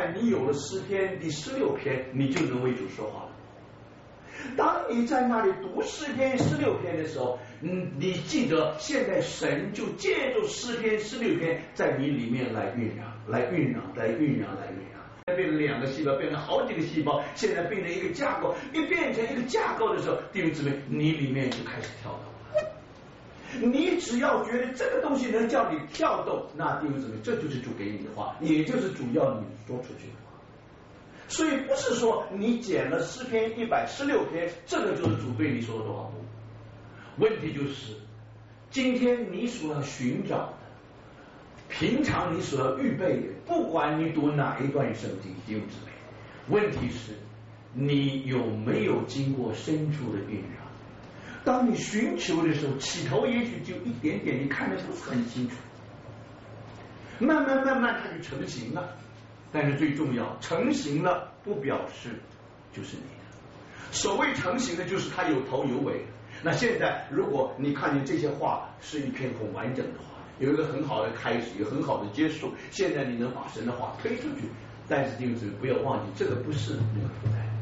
在你有了诗篇第16篇，你就能为主说话了。当你在那里读诗篇16篇的时候，你记得现在神就借助诗篇16篇在你里面来酝酿，变成2个细胞，变成好几个细胞，现在变成一个架构。一变成一个架构的时候，弟兄姊妹，你里面就开始跳动了。你只要觉得这个东西能叫你跳动，那弟兄姊妹，这就是主给你的话，也就是主要你说出去的话。所以不是说你捡了诗篇116篇，这个就是主对你说的多少步。问题就是今天你所要寻找的，平常你所要预备的，不管你读哪一段圣经，弟兄姊妹，问题是你有没有经过深处的酝酿。当你寻求的时候，起头也许就一点点，你看的不是很清楚，慢慢它就成型了。但是最重要，成型了不表示就是你的。所谓成型的，就是它有头有尾的。那现在如果你看见这些话是一篇很完整的话，有一个很好的开始，有很好的结束，现在你能把神的话推出去，但是就是不要忘记，这个不是那个负担。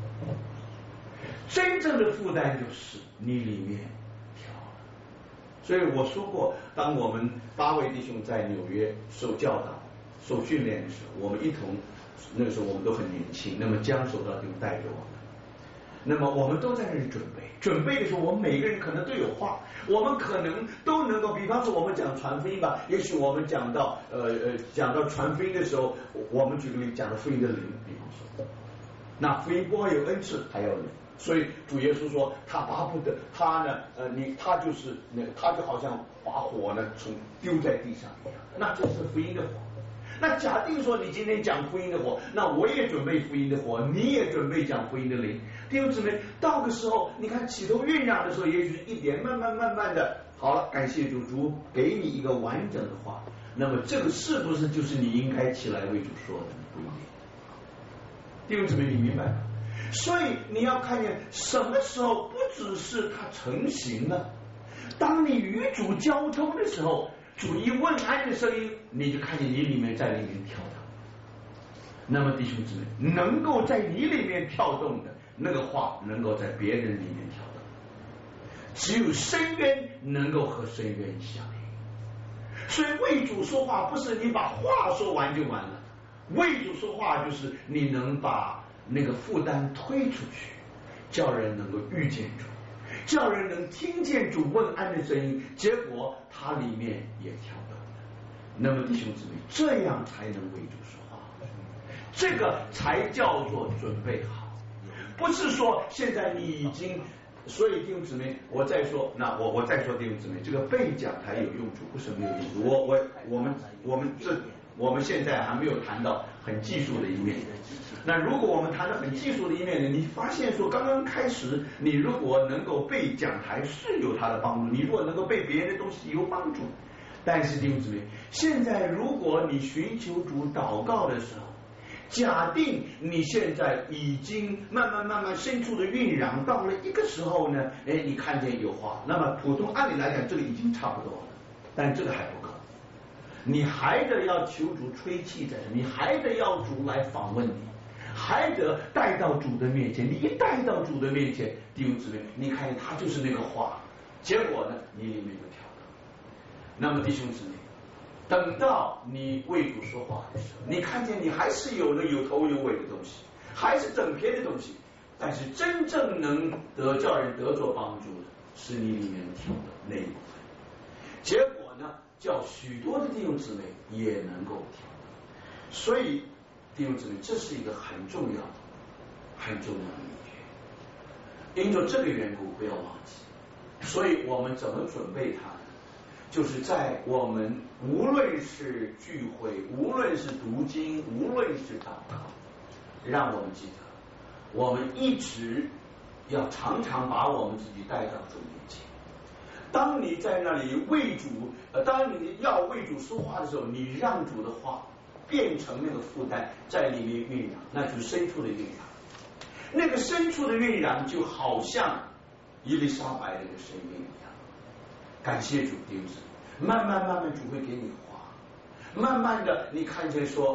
真正的负担就是你里面跳了。所以我说过，当我们8位弟兄在纽约受教导、受训练的时候，我们一同，那个时候我们都很年轻，那么江守道就带着我们，那么我们都在那里准备的时候，我们每个人可能都有话，我们可能都能够，比方说我们讲传福音吧，也许我们讲到传福音的时候，我们举个例，讲到福音的灵，比方说，那福音不光有恩赐，还要灵。所以主耶稣说，他巴不得他呢，他就是他就好像把火呢从丢在地上一样，那这是福音的火。那假定说你今天讲福音的火，那我也准备福音的火，你也准备讲福音的灵。弟兄姊妹，到个时候，你看起头酝酿的时候，也许是一点，慢慢的，好了，感谢主，主给你一个完整的话，那么这个是不是就是你应该起来为主说的？不一定。弟兄姊妹，你明白吗？所以你要看见什么时候不只是它成型了，当你与主交通的时候，主一问安的声音，你就看见你里面在里面跳动。那么弟兄姊妹，能够在你里面跳动的那个话，能够在别人里面跳动。只有深渊能够和深渊相应。所以为主说话，不是你把话说完就完了，为主说话就是你能把那个负担推出去，叫人能够遇见主，叫人能听见主问安的声音，结果他里面也跳动了。那么弟兄姊妹，这样才能为主说话，这个才叫做准备好。不是说现在你已经，所以弟兄姊妹，我再说，那我再说弟兄姊妹，这个背讲台有用处，不是没有用处。我们现在还没有谈到很技术的一面。那如果我们谈到很技术的一面呢，你发现说刚刚开始，你如果能够背讲台是有它的帮助，你如果能够背别人的东西有帮助。但是弟兄姊妹，现在如果你寻求主祷告的时候，假定你现在已经慢慢深处的酝酿到了一个时候呢，你看见有话，那么普通按理来讲这个已经差不多了，但这个还不够，你还得要求主吹气在这，你还得要主来访问你，还得带到主的面前。你一带到主的面前，弟兄姊妹，你看见他就是那个话，结果呢，你里面就跳动。那么弟兄姊妹，等到你为主说话的时候，你看见你还是有了有头有尾的东西，还是整篇的东西，但是真正能叫人得着帮助的是你里面跳的那一部分。结果呢，叫许多的弟兄姊妹也能够跳动。所以弟兄姊妹，这是一个很重要的秘诀。因着这个缘故，不要忘记。所以我们怎么准备它呢？就是在我们无论是聚会，无论是读经，无论是祷告，让我们记得，我们一直要常常把我们自己带到主面前。当你在那里为主，当你要为主说话的时候，你让主的话变成那个负担，在里面酝酿，那就是深处的酝酿。那个深处的酝酿，就好像伊丽莎白那个深渊一样。感谢主，弟兄姊妹，慢慢主会给你话，慢慢的你看见说，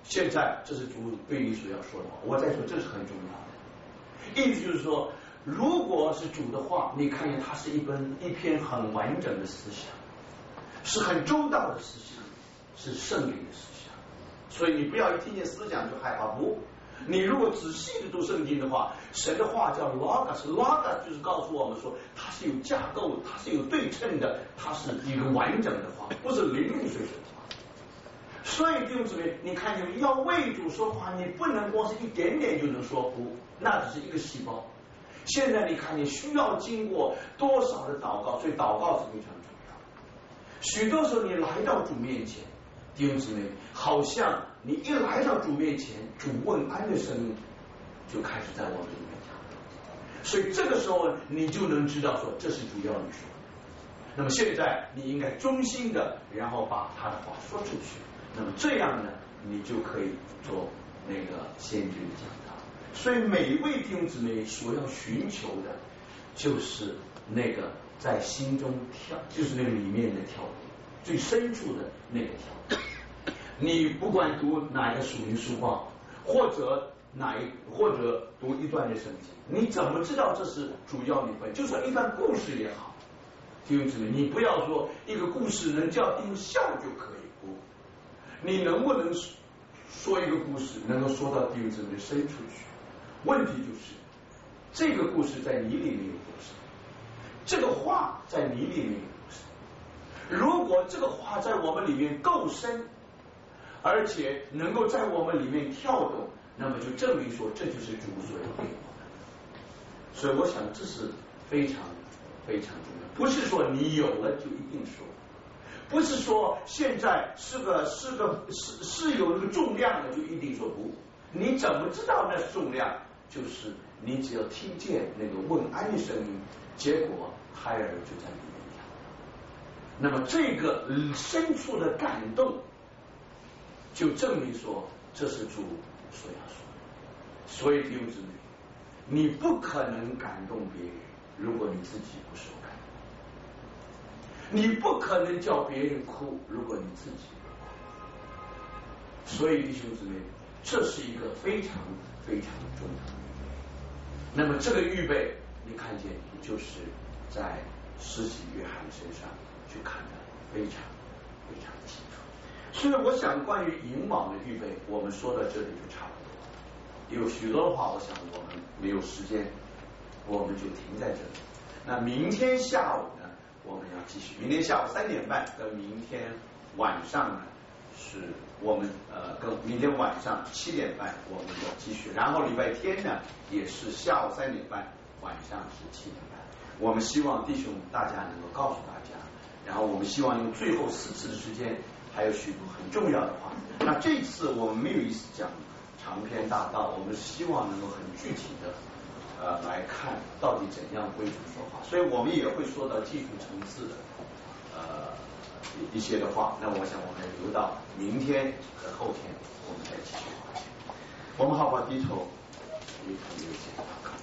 现在这是主对你所要说的话，我再说这是很重要的。意思就是说，如果是主的话，你看见它是一篇很完整的思想，是很周到的思想，是圣灵的思想。所以你不要一听见思想就害怕，不，你如果仔细的读圣经的话，神的话叫 logos 就是告诉我们说，它是有架构，它是有对称的，它是一个完整的话，不是零零碎碎的话。所以弟兄姊妹，你看见要为主说话，你不能光是一点点就能说不，那只是一个细胞。现在你看见需要经过多少的祷告，所以祷告是非常重要。许多时候你来到主面前，弟兄姊妹，好像你一来到主面前，主问安的声音就开始在我们里面讲，所以这个时候你就能知道说这是主要你说的。那么现在你应该忠心的，然后把他的话说出去。那么这样呢，你就可以做那个先知的讲道。所以每一位弟兄姊妹所要寻求的，就是那个在心中跳，就是那个里面的跳动，最深处的那个跳动。你不管读哪一个属灵书报，或者读一段的圣经，你怎么知道这是主要你分？就算一段故事也好，弟兄姊妹，你不要说一个故事能叫弟兄笑就可以，不，你能不能说一个故事能够说到弟兄姊妹深处去？问题就是这个故事在你里面有多深，这个话在你里面有多深。如果这个话在我们里面够深，而且能够在我们里面跳动，那么就证明说这就是主所要给我们的。所以我想这是非常非常重要，不是说你有了就一定说，不是说现在是有那个重量的就一定说不。你怎么知道那是重量？就是你只要听见那个问安的声音，结果胎儿就在里面跳。那么这个深处的感动，就证明说这是主所要说的。所以弟兄姊妹，你不可能感动别人，如果你自己不受感动；你不可能叫别人哭，如果你自己不哭。所以弟兄姊妹，这是一个非常非常重要的。那么这个预备，你看见就是在施洗约翰身上就看得非常非常清楚。所以我想关于引网的预备，我们说到这里就差不多。有许多的话，我想我们没有时间，我们就停在这里。那明天下午呢，我们要继续。明天下午3点半跟明天晚上呢，是我们跟明天晚上7点半我们要继续。然后礼拜天呢，也是下午3点半，晚上是7点半。我们希望弟兄大家能够告诉大家，然后我们希望用最后4次的时间，还有许多很重要的话。那这次我们没有意思讲长篇大道，我们希望能够很具体的来看到底怎样归主说话，所以我们也会说到技术层次的一些的话。那我想我们留到明天和后天我们再继续话题。我们好不好低头一同有请祷告。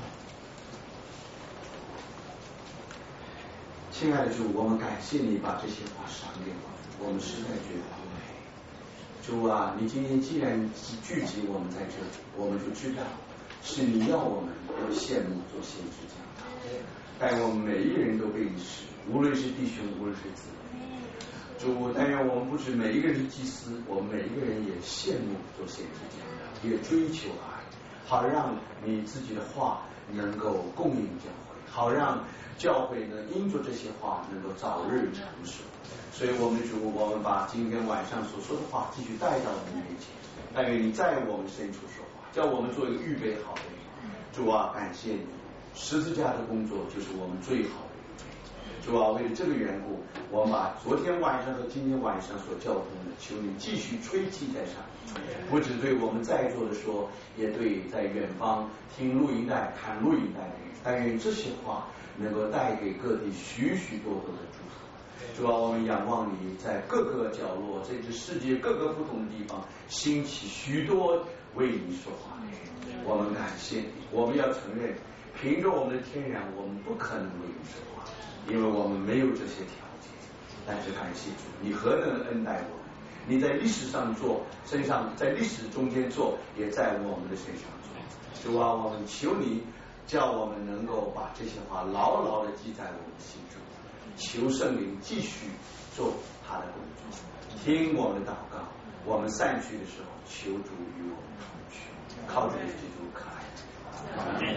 亲爱的主，我们感谢你把这些话赏给我们实在觉得不配。主啊，你今天既然聚集我们在这里，我们就知道是你要我们要羡慕做先知讲道，但我们每一个人都被你使，无论是弟兄，无论是子女。主，但愿我们不止每一个人是祭司，我们每一个人也羡慕做先知讲道，也追求爱，好让你自己的话能够供应教会，好让教会呢因着这些话能够早日成熟。所以我们主，我们把今天晚上所说的话继续带到你面前，但愿你在我们深处说话，叫我们做一个预备好的人。主啊，感谢你，十字架的工作就是我们最好的预备。主啊，为了这个缘故，我们把昨天晚上和今天晚上所交通的，求你继续吹气在上，不只对我们在座的说，也对在远方听录音带看录音带的人，但愿这些话能够带给各地许许多多的祝福。主啊，我们仰望你在各个角落，甚至世界各个不同的地方兴起许多为你说话的人。我们感谢你，我们要承认凭着我们的天然我们不可能为你说话，因为我们没有这些条件。但是感谢主，你何等恩待我们， 你在历史上做，身上在历史中间做，也在我们的身上做。主啊，我们求你，叫我们能够把这些话牢牢的记在我们心中。求圣灵继续做他的工作，听我们的祷告。我们散去的时候，求主与我们同去，靠主基督可爱。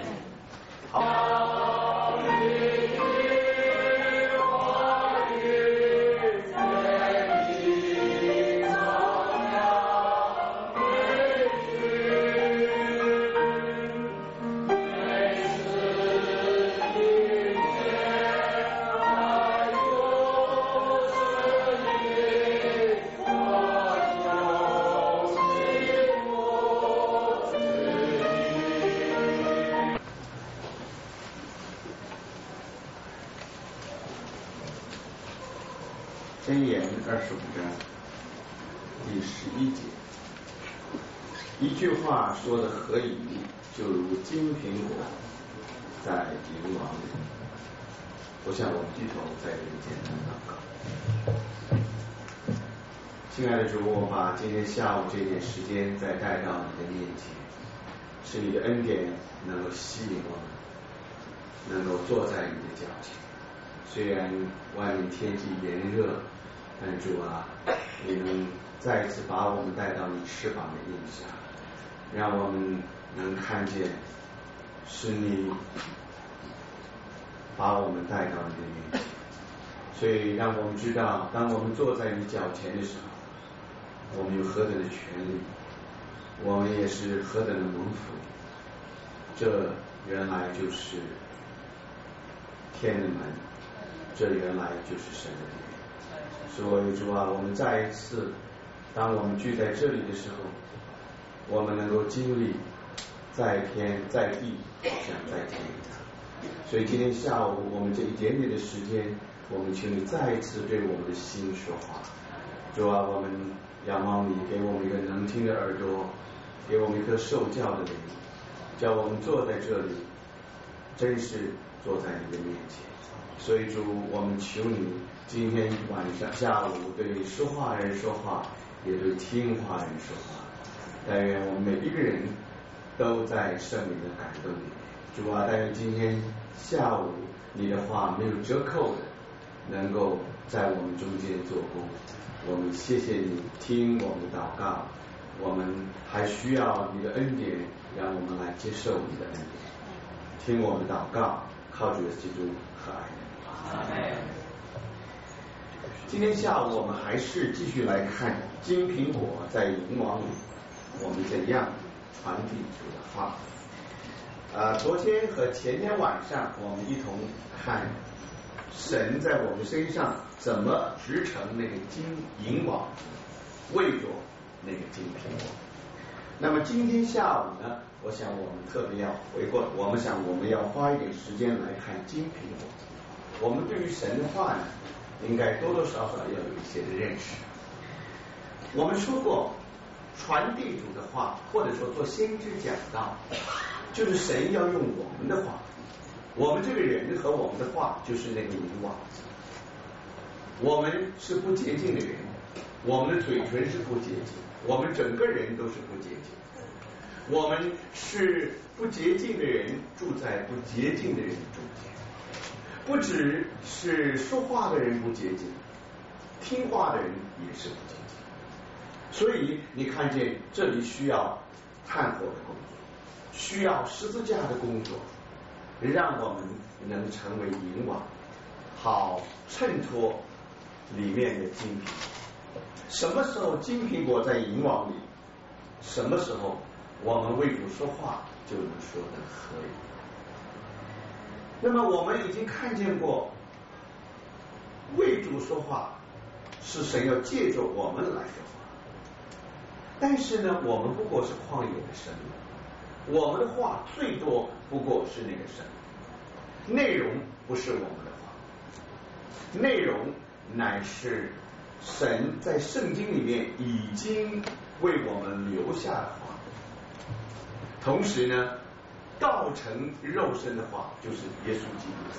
好。箴言25章第11节，一句话说的合宜，就如金苹果在银网里。我想我们低头在这里简单祷告。亲爱的主，我把今天下午这点时间再带到你的面前，是你的恩典能够吸引我们，能够坐在你的脚前。虽然外面天气炎热，但主啊，你能再一次把我们带到你翅膀的荫下，让我们能看见是你把我们带到你的面前。所以让我们知道，当我们坐在你脚前的时候，我们有何等的权利，我们也是何等的蒙福。这原来就是天的门，这原来就是神的殿。所以主啊，我们再一次，当我们聚在这里的时候，我们能够经历在天在地，好像在天一样。所以今天下午我们这一点点的时间，我们请你再一次对我们的心说话。主啊，我们仰望你，给我们一个能听的耳朵，给我们一颗受教的灵，叫我们坐在这里，真是坐在你的面前。所以主，我们求你今天晚上下午对说话人说话，也对听话人说话。但愿我们每一个人都在圣灵的感动里面。主啊，但愿今天下午你的话没有折扣的，能够在我们中间做工。我们谢谢你听我们的祷告，我们还需要你的恩典，让我们来接受你的恩典。听我们的祷告，靠主耶稣基督和爱人。今天下午我们还是继续来看金苹果在银网里，我们怎样传递主的话。昨天和前天晚上我们一同看神在我们身上怎么织成那个银网，为着那个金苹果。那么今天下午呢，我想我们特别要回过，我们要花一点时间来看金苹果。我们对于神的话呢，应该多多少少要有一些的认识。我们说过，传递主的话，或者说做先知讲道，就是神要用我们的话，我们这个人和我们的话就是那个银网。我们是不洁净的人，我们的嘴唇是不洁净，我们整个人都是不洁净。我们是不洁净的人，住在不洁净的人中间。不只是说话的人不洁净，听话的人也是不洁净。所以你看见这里需要炭火的工作，需要十字架的工作，让我们能成为银网，好衬托里面的金苹果。什么时候金苹果在银网里，什么时候我们为主说话就能说得合宜。那么我们已经看见过，为主说话是神要借着我们来说话，但是呢，我们不过是旷野的生命，我们的话最多不过是那个生命，内容不是我们的话，内容乃是神在圣经里面已经为我们留下的话。同时呢，道成肉身的话就是耶稣基督。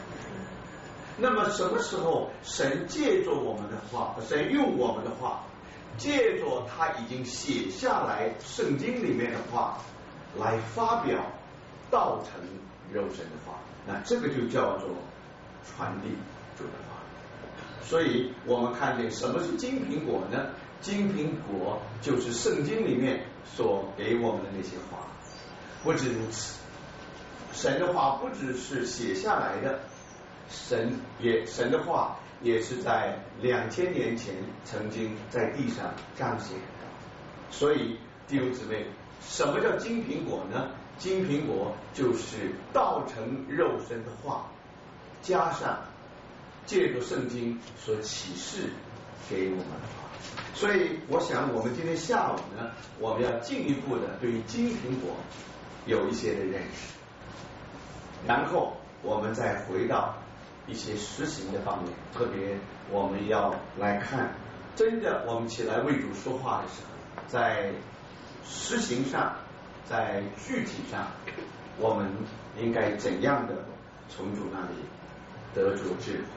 那么什么时候神借着我们的话，神用我们的话， 借着他已经写下来圣经里面的话来发表道成肉身的话，那这个就叫做传递主的话。所以我们看见什么是金苹果呢？金苹果就是圣经里面所给我们的那些话。不止如此，神的话不只是写下来的，神的话也是在2000年前曾经在地上彰显的。所以弟兄姊妹，什么叫金苹果呢？金苹果就是道成肉身的话，加上借着圣经所启示给我们的话。所以我想我们今天下午呢，我们要进一步的对于金苹果有一些的认识，然后我们再回到一些实行的方面，特别我们要来看，真的我们起来为主说话的时候，在实行上，在具体上，我们应该怎样的从主那里得着智慧。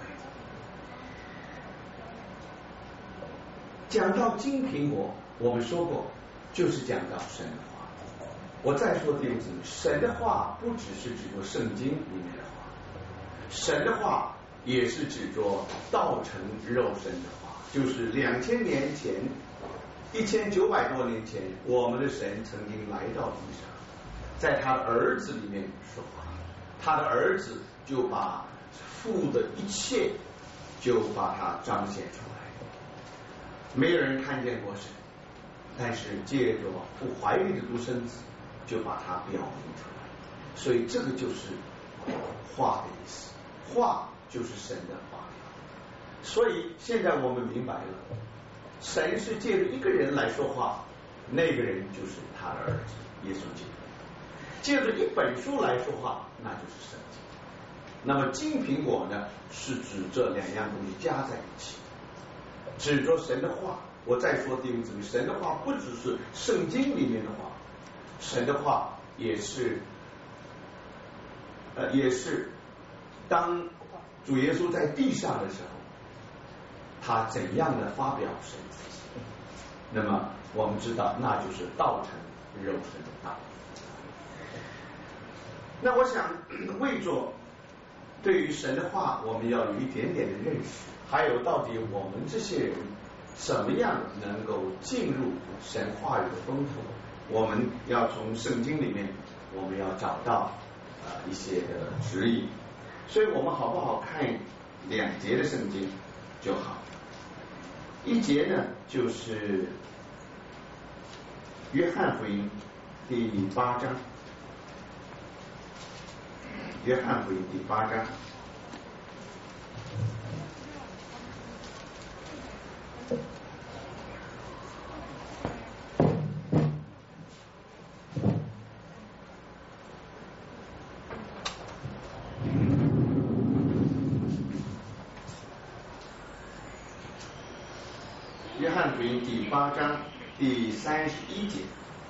讲到金苹果，我们说过就是讲到神的话。我再说弟兄姊妹，神的话不只是指着圣经里面的话，神的话也是指着道成肉身的话，就是2000年前1900多年前，我们的神曾经来到地上，在他的儿子里面说话，他的儿子就把父的一切就把它彰显出来。没有人看见过神，但是借着父怀里的独生子就把它表明出来，所以这个就是话的意思，话就是神的话语。所以现在我们明白了，神是借着一个人来说话，那个人就是他的儿子耶稣基督。借着一本书来说话，那就是圣经。那么金苹果呢，是指这两样东西加在一起，指着神的话。我再说弟兄姊妹，神的话不只是圣经里面的话，神的话也是当主耶稣在地上的时候，他怎样的发表神自己，那么我们知道那就是道成肉身的道。那我想为着对于神的话我们要有一点点的认识，还有到底我们这些人怎么样能够进入神话语的丰富，我们要从圣经里面我们要找到一些的指引。所以我们好不好看2节的圣经就好。一节呢就是约翰福音第8章，约翰福音第8章。约翰福音第8章第31节，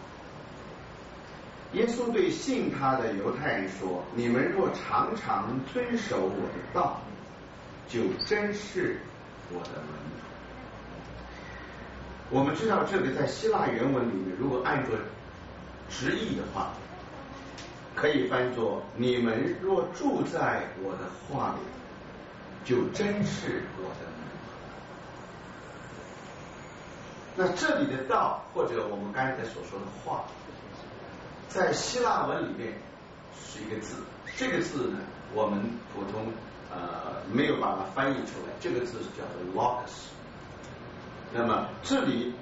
耶稣对信他的犹太人说：你们若常常遵守我的道，就真是我的门徒。我们知道这个在希腊原文里面，如果按照直译的话，可以翻作你们若住在我的话里，就真是我的门徒。那这里的道，或者我们刚才所说的话，在希腊文里面是一个字，这个字呢我们普通没有把它翻译出来，这个字叫做 logos。 那么这里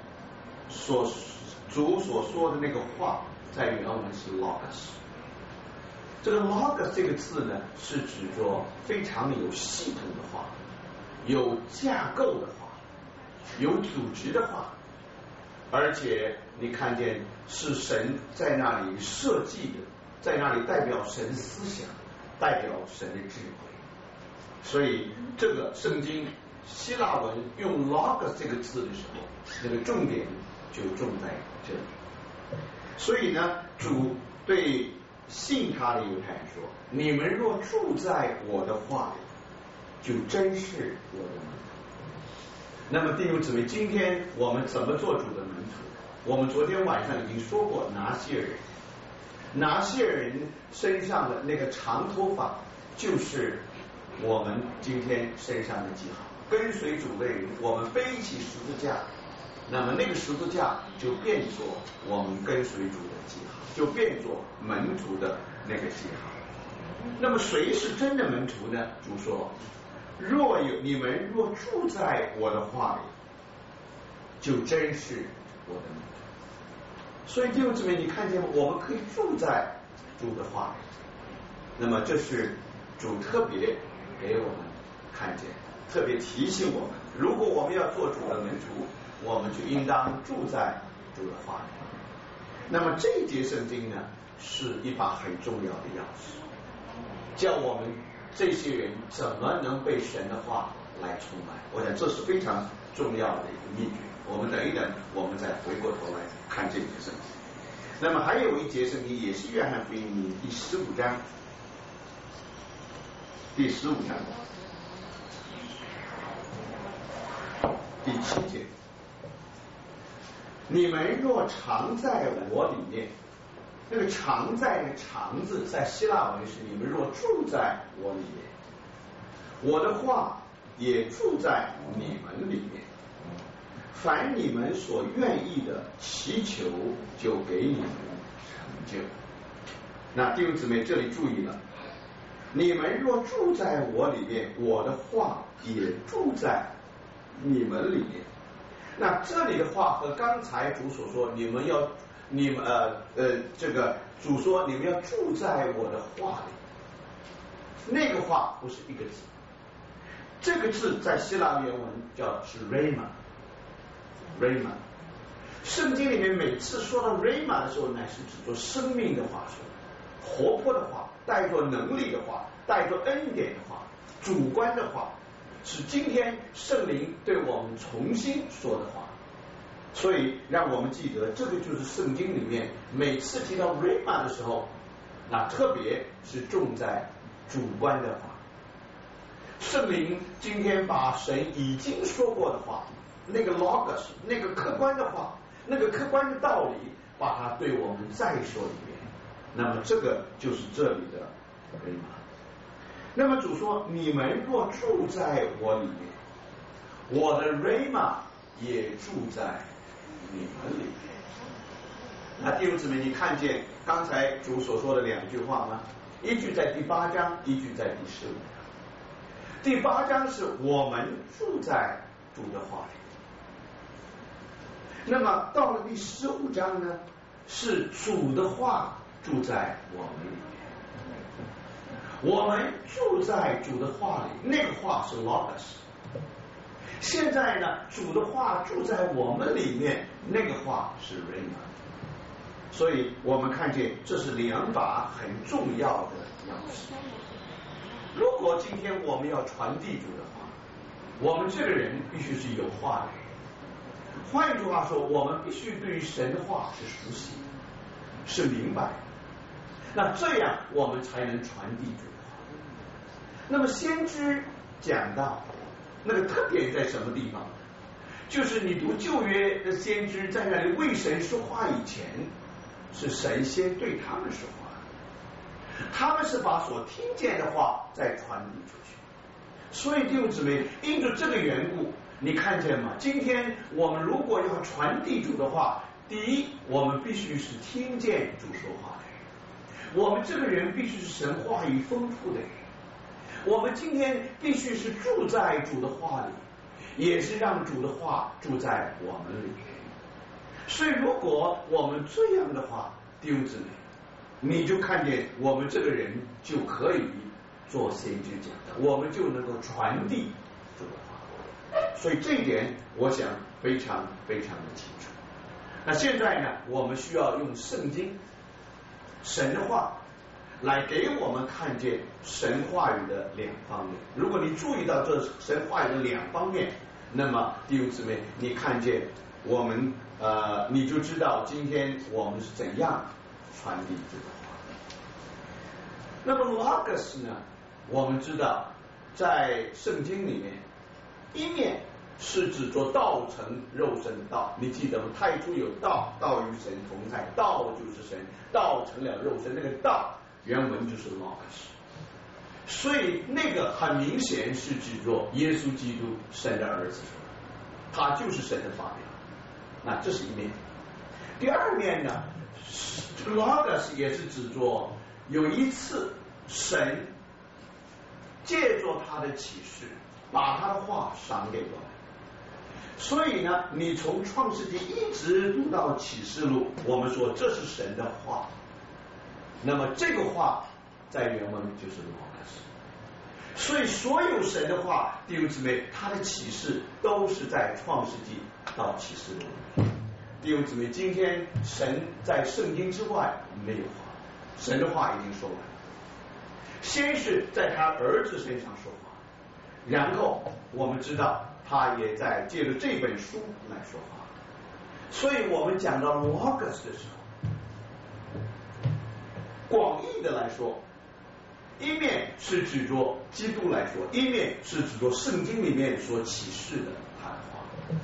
主所说的那个话在原文是 logos。 这个 logos 这个字呢是指着非常有系统的话，有架构的话，有组织的话，而且你看见是神在那里设计的，在那里代表神思想，代表神的智慧。所以这个圣经希腊文用 logos 这个字的时候，那个重点就重在这里。所以呢，主对信他的犹太人说：你们若住在我的话里，就真是我的门徒。 那么弟兄姊妹，今天我们怎么做主的门徒？我们昨天晚上已经说过，拿西尔人，拿西尔人身上的那个长头发，就是我们今天身上的记号。跟随主的人，我们背起十字架，那么那个十字架就变作我们跟随主的记号，就变作门徒的那个记号。那么谁是真的门徒呢？主说，你们若住在我的话里，就真是我的门徒。所以弟兄姊妹，你看见吗？我们可以住在主的话里，那么这是主特别给我们看见，特别提醒我们，如果我们要做主的门徒，我们就应当住在主的话里。那么这一节圣经呢，是一把很重要的钥匙，叫我们这些人怎么能被神的话来充满。我想这是非常重要的一个秘诀。我们等一等，我们再回过头来看这节圣经。那么还有一节圣经也是约翰福音第15章，第15章第7节，你们若常在我里面，那个常在的常字在希腊文是你们若住在我里面，我的话也住在你们里面，凡你们所愿意的祈求，就给你们成就。那弟兄姊妹，这里注意了，你们若住在我里面，我的话也住在你们里面。那这里的话和刚才主所说，这个主说你们要住在我的话里，那个话不是一个字，这个字在希腊原文是 rhema。圣经里面每次说到 rhema 的时候，乃是指做生命的话说，活泼的话，带着能力的话，带着恩典的话，主观的话，是今天圣灵对我们重新说的话。所以让我们记得，这个就是圣经里面每次提到 rhema 的时候，那特别是重在主观的话。圣灵今天把神已经说过的话，那个 logos， 那个客观的话，那个客观的道理，把它对我们再说一遍。那么这个就是这里的 rhema。那么主说，你们若住在我里面，我的 rhema 也住在你们里面。那弟兄姊妹，你看见刚才主所说的两句话吗？一句在第8章，一句在第15章。第8章是我们住在主的话里，那么到了第15章呢，是主的话住在我们里面。我们住在主的话里，那个话是 logos。现在呢，主的话住在我们里面，那个话是 rhema。所以我们看见这是两把很重要的钥匙。如果今天我们要传递主的话，我们这个人必须是有话的人。换句话说，我们必须对于神的话是熟悉的，是明白的。那这样我们才能传递主的话。那么先知讲到那个特点在什么地方？就是你读旧约的先知在那里为神说话以前，是神先对他们说话，他们是把所听见的话再传递出去。所以弟兄姊妹，因着这个缘故，你看见吗？今天我们如果要传递主的话，第一，我们必须是听见主说话的人，我们这个人必须是神话语丰富的人，我们今天必须是住在主的话里，也是让主的话住在我们里面。所以如果我们这样的话，弟兄姊妹，你就看见我们这个人就可以做先知讲的，我们就能够传递主的话。所以这一点我想非常非常的清楚。那现在呢，我们需要用圣经神的话来给我们看见神话语的两方面。如果你注意到这神话语的两方面，那么弟兄姊妹，你看见我们你就知道今天我们是怎样传递这个话。那么 logos 呢，我们知道在圣经里面，一面是指着道成肉身的道，你记得吗？太初有道，道与神同在，道就是神，道成了肉身，那个道原文就是 logos， 所以那个很明显是指着耶稣基督神的儿子，他就是神的发表。那这是一面。第二面呢， logos 也是指着有一次神借着他的启示把他的话赏给我们。所以呢，你从创世纪一直读到启示录，我们说这是神的话，那么这个话在原文就是 logos。 所以所有神的话，弟兄姊妹，他的启示都是在创世纪到启示录。弟兄姊妹，今天神在圣经之外没有话，神的话已经说完了，先是在他儿子身上说话，然后我们知道他也在借着这本书来说话。所以我们讲到 logos 的时候，广义的来说，一面是指着基督来说，一面是指着圣经里面所启示的他的话。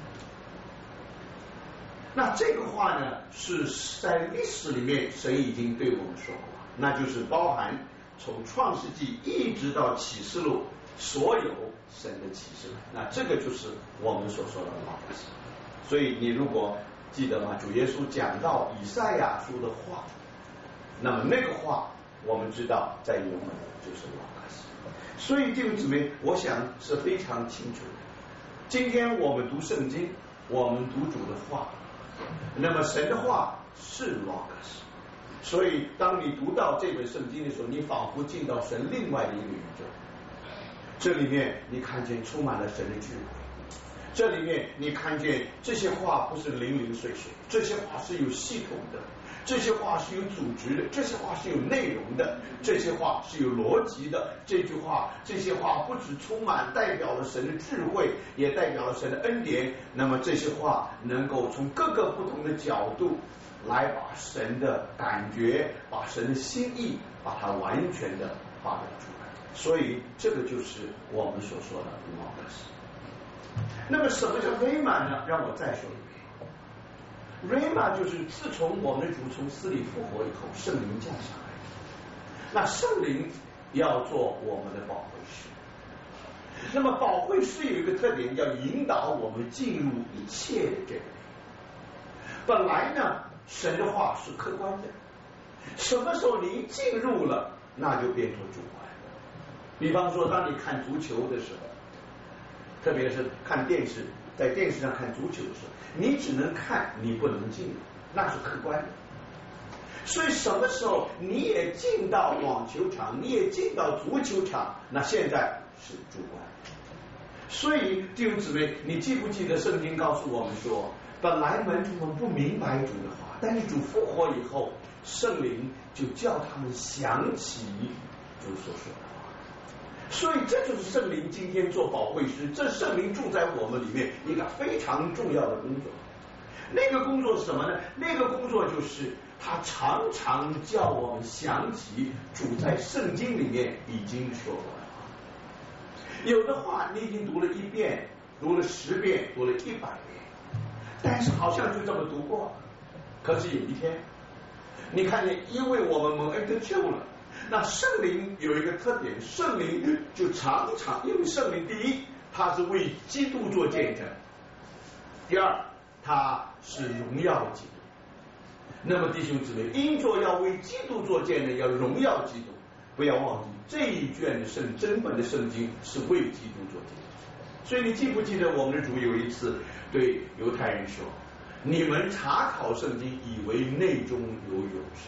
那这个话呢，是在历史里面神已经对我们说过，那就是包含从创世纪一直到启示录所有神的启示。那这个就是我们所说的 logos。 所以你如果记得吗，主耶稣讲到以赛亚书的话，那么那个话我们知道在原文就是 logos。 所以弟兄姊妹，我想是非常清楚的。今天我们读圣经，我们读主的话，那么神的话是 logos。 所以当你读到这本圣经的时候，你仿佛进到神另外的一个宇宙，这里面你看见充满了神的智慧，这里面你看见这些话不是零零碎碎，这些话是有系统的，这些话是有组织的，这些话是有内容的，这些话是有逻辑的。这些话不只充满代表了神的智慧，也代表了神的恩典。那么这些话能够从各个不同的角度来把神的感觉，把神的心意，把它完全的发表出来。所以这个就是我们所说的 logos。 那么什么叫 rhema 呢？让我再说一遍， rhema 就是自从我们的主从死里复活以后，圣灵降下来。那圣灵要做我们的保惠师，那么保惠师有一个特点，要引导我们进入一切的真理。本来呢，神的话是客观的，什么时候你一进入了，那就变成主观。比方说当你看足球的时候，特别是看电视，在电视上看足球的时候，你只能看，你不能进入，那是客观的。所以什么时候你也进到网球场，你也进到足球场，那现在是主观。所以弟兄姊妹，你记不记得圣经告诉我们说，本来门徒们不明白主的话，但是主复活以后，圣灵就叫他们想起主所说的话。所以这就是圣灵今天做保惠师，这圣灵住在我们里面一个非常重要的工作。那个工作是什么呢？那个工作就是他常常叫我们想起主在圣经里面已经说过的话。有的话你已经读了1遍，读了10遍，读了100遍，但是好像就这么读过。可是有一天你看见，因为我们蒙恩得救了，那圣灵有一个特点，圣灵就常常，因为圣灵第一，他是为基督做见证；第二，他是荣耀基督。那么弟兄姊妹，因着要为基督做见证，要荣耀基督，不要忘记这一卷的真本的圣经是为基督做见证。所以你记不记得我们的主有一次对犹太人说，你们查考圣经以为内中有永生，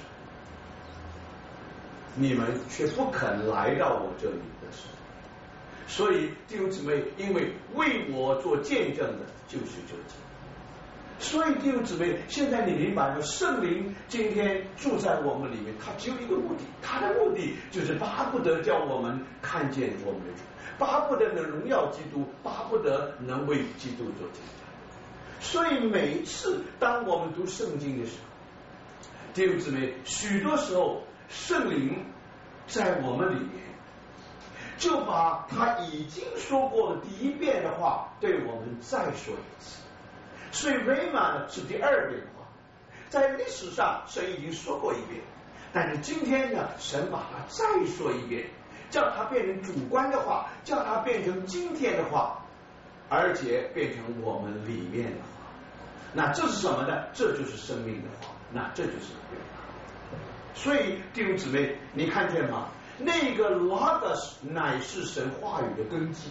你们却不肯来到我这里的时候。所以弟兄姊妹，因为为我做见证的就是这经。所以弟兄姊妹，现在你明白了，圣灵今天住在我们里面，他只有一个目的，他的目的就是巴不得叫我们看见我们的主，巴不得能荣耀基督，巴不得能为基督做见证。所以每一次当我们读圣经的时候，弟兄姊妹，许多时候圣灵在我们里面就把他已经说过的第一遍的话对我们再说一次。所以 Rhema 呢是第二遍的话，在历史上神已经说过一遍，但是今天呢，神把它再说一遍，叫它变成主观的话，叫它变成今天的话，而且变成我们里面的话。那这是什么呢？这就是生命的话，那这就是 Rhema。所以弟兄姊妹，你看见吗？那个 Logos 乃是神话语的根基，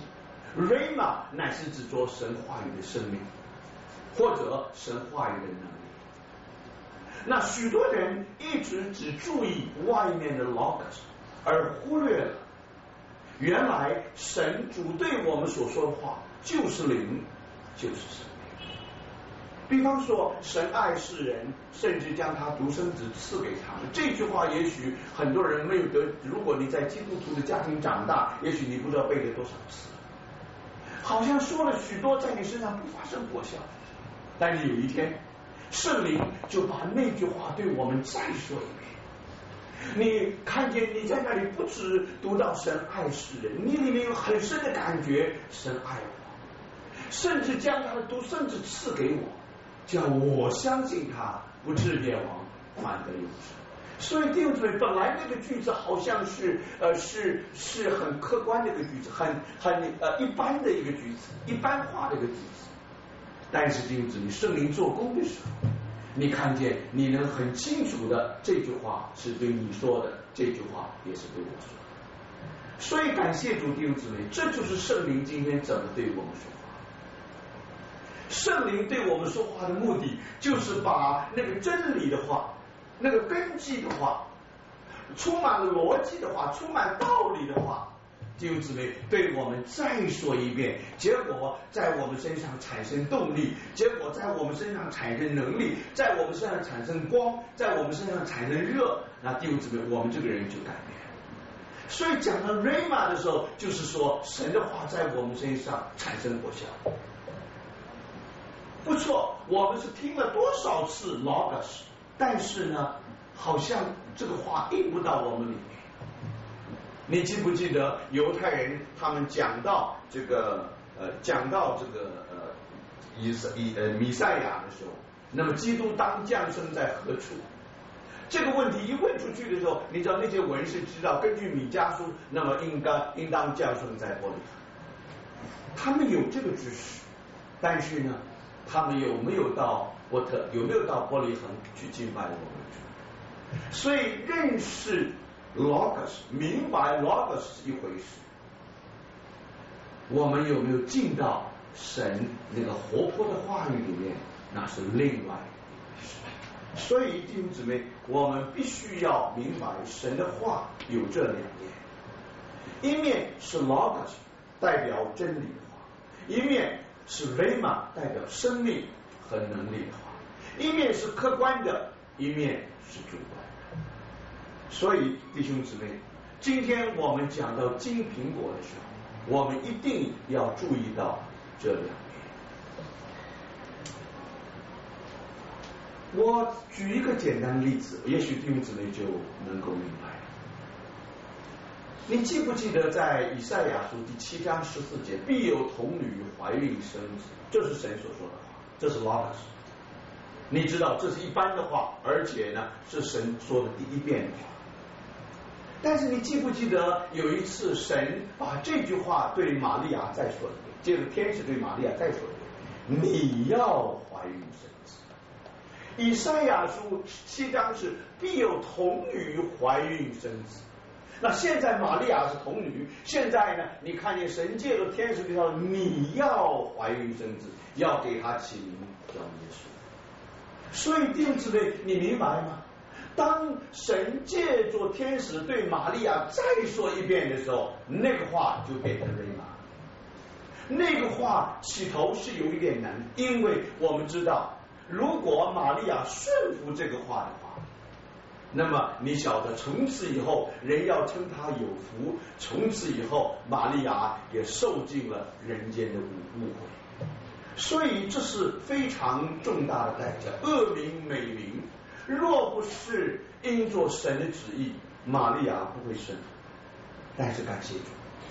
Rhema 乃是指着神话语的生命，或者神话语的能力。那许多人一直只注意外面的 Logos， 而忽略了原来神主对我们所说的话就是灵，就是生命。比方说神爱世人，甚至将他独生子赐给他们，这句话也许很多人没有得，如果你在基督徒的家庭长大，也许你不知道背了多少次，好像说了许多，在你身上不发生果效。但是有一天圣灵就把那句话对我们再说一遍，你看见你在那里不只读到神爱世人，你里面有很深的感觉神爱我，甚至将他的独生子赐给我，叫我相信他不至灭亡，反得永生。所以弟兄姊妹，本来那个句子好像是很客观的一个句子，很一般的一个句子，一般化的一个句子。但是弟兄姊妹，圣灵做工的时候，你看见你能很清楚的这句话是对你说的，这句话也是对我说的。所以感谢主，弟兄姊妹，这就是圣灵今天怎么对我们说话。圣灵对我们说话的目的，就是把那个真理的话，那个根基的话，充满了逻辑的话，充满道理的话，弟兄姊妹对我们再说一遍，结果在我们身上产生动力，结果在我们身上产生能力，在我们身上产生光，在我们身上产生热，那弟兄姊妹我们这个人就改变。所以讲到 Rhema 的时候，就是说神的话在我们身上产生果效。不错，我们是听了多少次 Logos， 但是呢，好像这个话印不到我们里面。你记不记得犹太人他们讲到这个弥赛亚的时候，那么基督当降生在何处？这个问题一问出去的时候，你知道那些文士知道，根据米迦书，那么应当降生在伯利恒。他们有这个知识，但是呢，他们有没有到伯利恒去敬拜我们主？所以认识 Logos， 明白 Logos 是一回事，我们有没有进到神那个活泼的话语里面，那是另外一回事。所以弟兄姊妹，我们必须要明白神的话有这两面，一面是 Logos 代表真理的话，一面是 Rhema 代表生命和能力的话，一面是客观的，一面是主观的。所以弟兄姊妹，今天我们讲到金苹果的时候，我们一定要注意到这两面。我举一个简单的例子，也许弟兄姊妹就能够明白。你记不记得在以赛亚书第7章14节，必有童女怀孕生子，这是神所说的话，这是 Logos。你知道这是一般的话，而且呢是神说的第一遍的话。但是你记不记得有一次神把这句话对玛利亚再说一遍，接着天使对玛利亚再说一遍，你要怀孕生子。以赛亚书7章是必有童女怀孕生子。那现在玛利亚是童女，现在呢你看见神借着天使对他说，你要怀孕生子，要给他起名叫耶稣。所以弟兄姊妹，你明白吗？当神借着天使对玛利亚再说一遍的时候，那个话就变成 Rhema。那个话起头是有一点难，因为我们知道，如果玛利亚顺服这个话的话，那么你晓得从此以后人要称他有福，从此以后玛利亚也受尽了人间的误会。所以这是非常重大的代价，恶名美名。若不是因着神的旨意，玛利亚不会生。但是感谢主，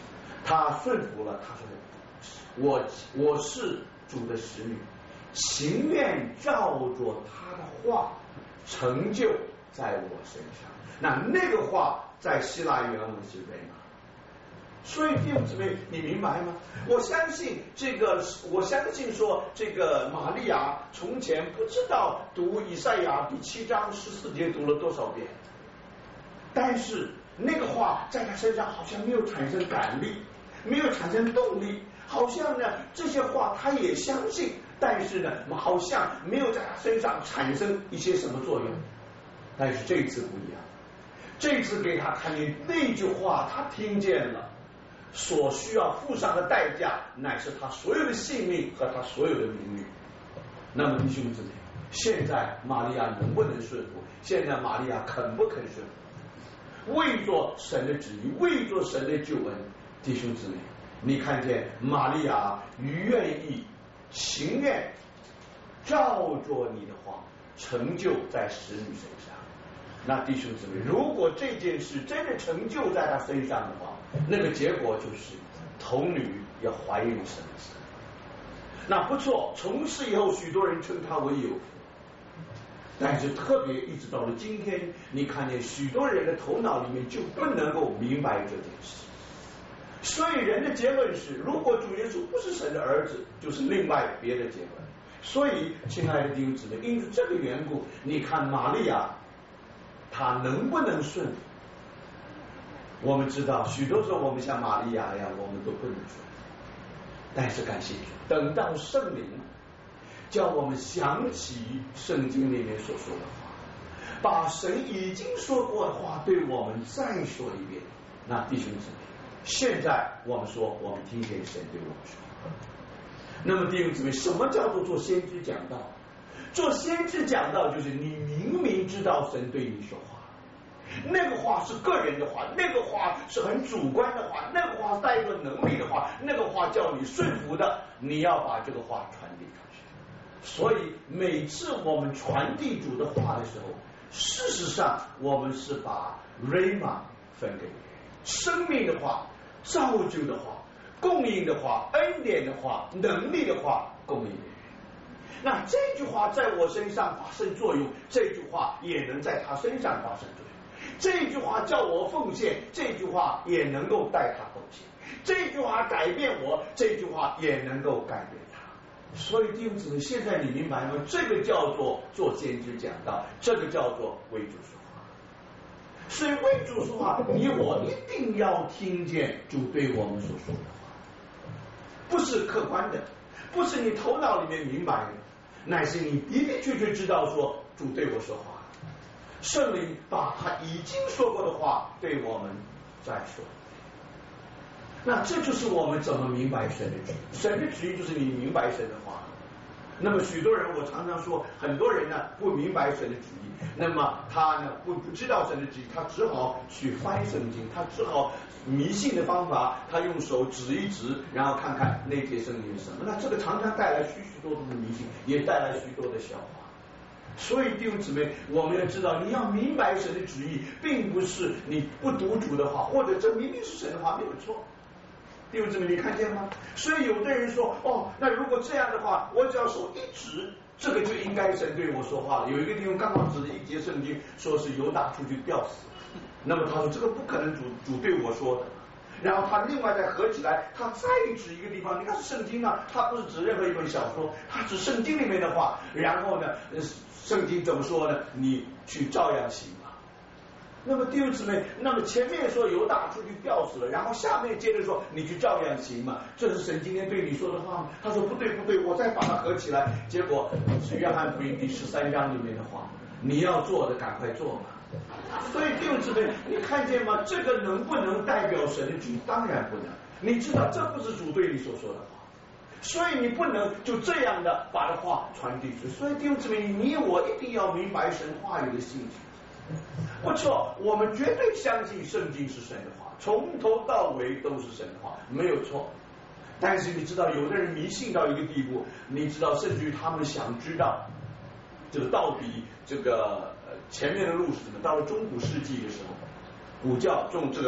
他顺服了，他说我是主的使女，情愿照着他的话成就在我身上。那个话在希腊原文是对吗？所以弟兄姊妹，你明白吗？我相信说这个玛利亚从前不知道读以赛亚第7章14节读了多少遍，但是那个话在他身上好像没有产生感力，没有产生动力，好像呢这些话他也相信，但是呢好像没有在他身上产生一些什么作用。但是这一次不一样，这次给他看见那句话他听见了，所需要付上的代价乃是他所有的性命和他所有的名誉。那么弟兄姊妹，现在玛利亚能不能顺服？现在玛利亚肯不肯顺服？为做神的旨意，为做神的救恩。弟兄姊妹，你看见玛利亚愿意情愿照着你的话成就在使女身上。那弟兄姊妹，如果这件事真的成就在他身上的话，那个结果就是童女要怀孕生子。那不错，从此以后许多人称他为有福，但是特别一直到了今天，你看见许多人的头脑里面就不能够明白这件事。所以人的结论是，如果主耶稣不是神的儿子，就是另外别的结论。所以亲爱的弟兄姊妹，因为这个缘故，你看玛利亚他能不能顺服？我们知道许多时候我们像玛利亚一样，我们都不能顺服，但是感谢主，等到圣灵叫我们想起圣经里面所说的话，把神已经说过的话对我们再说一遍。那弟兄姊妹，现在我们说我们听见神对我们说话。那么弟兄姊妹，什么叫做先知讲道？做先知讲道就是你明明知道神对你说话，那个话是个人的话，那个话是很主观的话，那个话带有能力的话，那个话叫你顺服的，你要把这个话传递出去。所以每次我们传递主的话的时候，事实上我们是把 Rhema 分给别人，生命的话，造就的话，供应的话，恩典的话，能力的话，供应别人。那这句话在我身上发生作用，这句话也能在他身上发生作用。这句话叫我奉献，这句话也能够带他奉献。这句话改变我，这句话也能够改变他。所以弟兄姊妹，现在你明白吗？这个叫做做先知讲道，这个叫做为主说话。所以为主说话，你我一定要听见主对我们所说的话，不是客观的，不是你头脑里面明白的，乃是你的的确确知道说主对我说话，圣灵把他已经说过的话对我们再说。那这就是我们怎么明白神的旨意。神的旨意就是你明白神的话。那么许多人，我常常说，很多人呢不明白神的旨意，那么他呢不知道神的旨意，他只好去翻圣经，他只好迷信的方法，他用手指一指，然后看看那节圣经是什么。那这个常常带来许许多多的迷信，也带来许多的笑话。所以弟兄姊妹，我们要知道，你要明白神的旨意，并不是你不读主的话，或者这明明是神的话，没有错。弟兄姊妹，你看见吗？所以有的人说，哦，那如果这样的话，我只要手一指，这个就应该神对我说话了。有一个地方刚好指着一节圣经，说是犹大出去吊死，那么他说这个不可能主对我说的。然后他另外再合起来，他再指一个地方，你看圣经啊，他不是指任何一本小说，他指圣经里面的话。然后呢，圣经怎么说呢？你去照样行吧。那么弟兄姊妹，那么前面说犹大出去吊死了，然后下面接着说你去照样行嘛，这是神今天对你说的话吗？他说不对不对，我再把它合起来，结果是约翰福音第13章里面的话，你要做的赶快做嘛。所以弟兄姊妹，你看见吗？这个能不能代表神的旨意？当然不能。你知道这不是主对你所说的话，所以你不能就这样的把这话传递出去。所以弟兄姊妹，你我一定要明白神话语的性质。不错，我们绝对相信圣经是神的话，从头到尾都是神的话，没有错。但是你知道，有的人迷信到一个地步，你知道，甚至于他们想知道这个到底前面的路是什么。到了中古世纪的时候，古教这个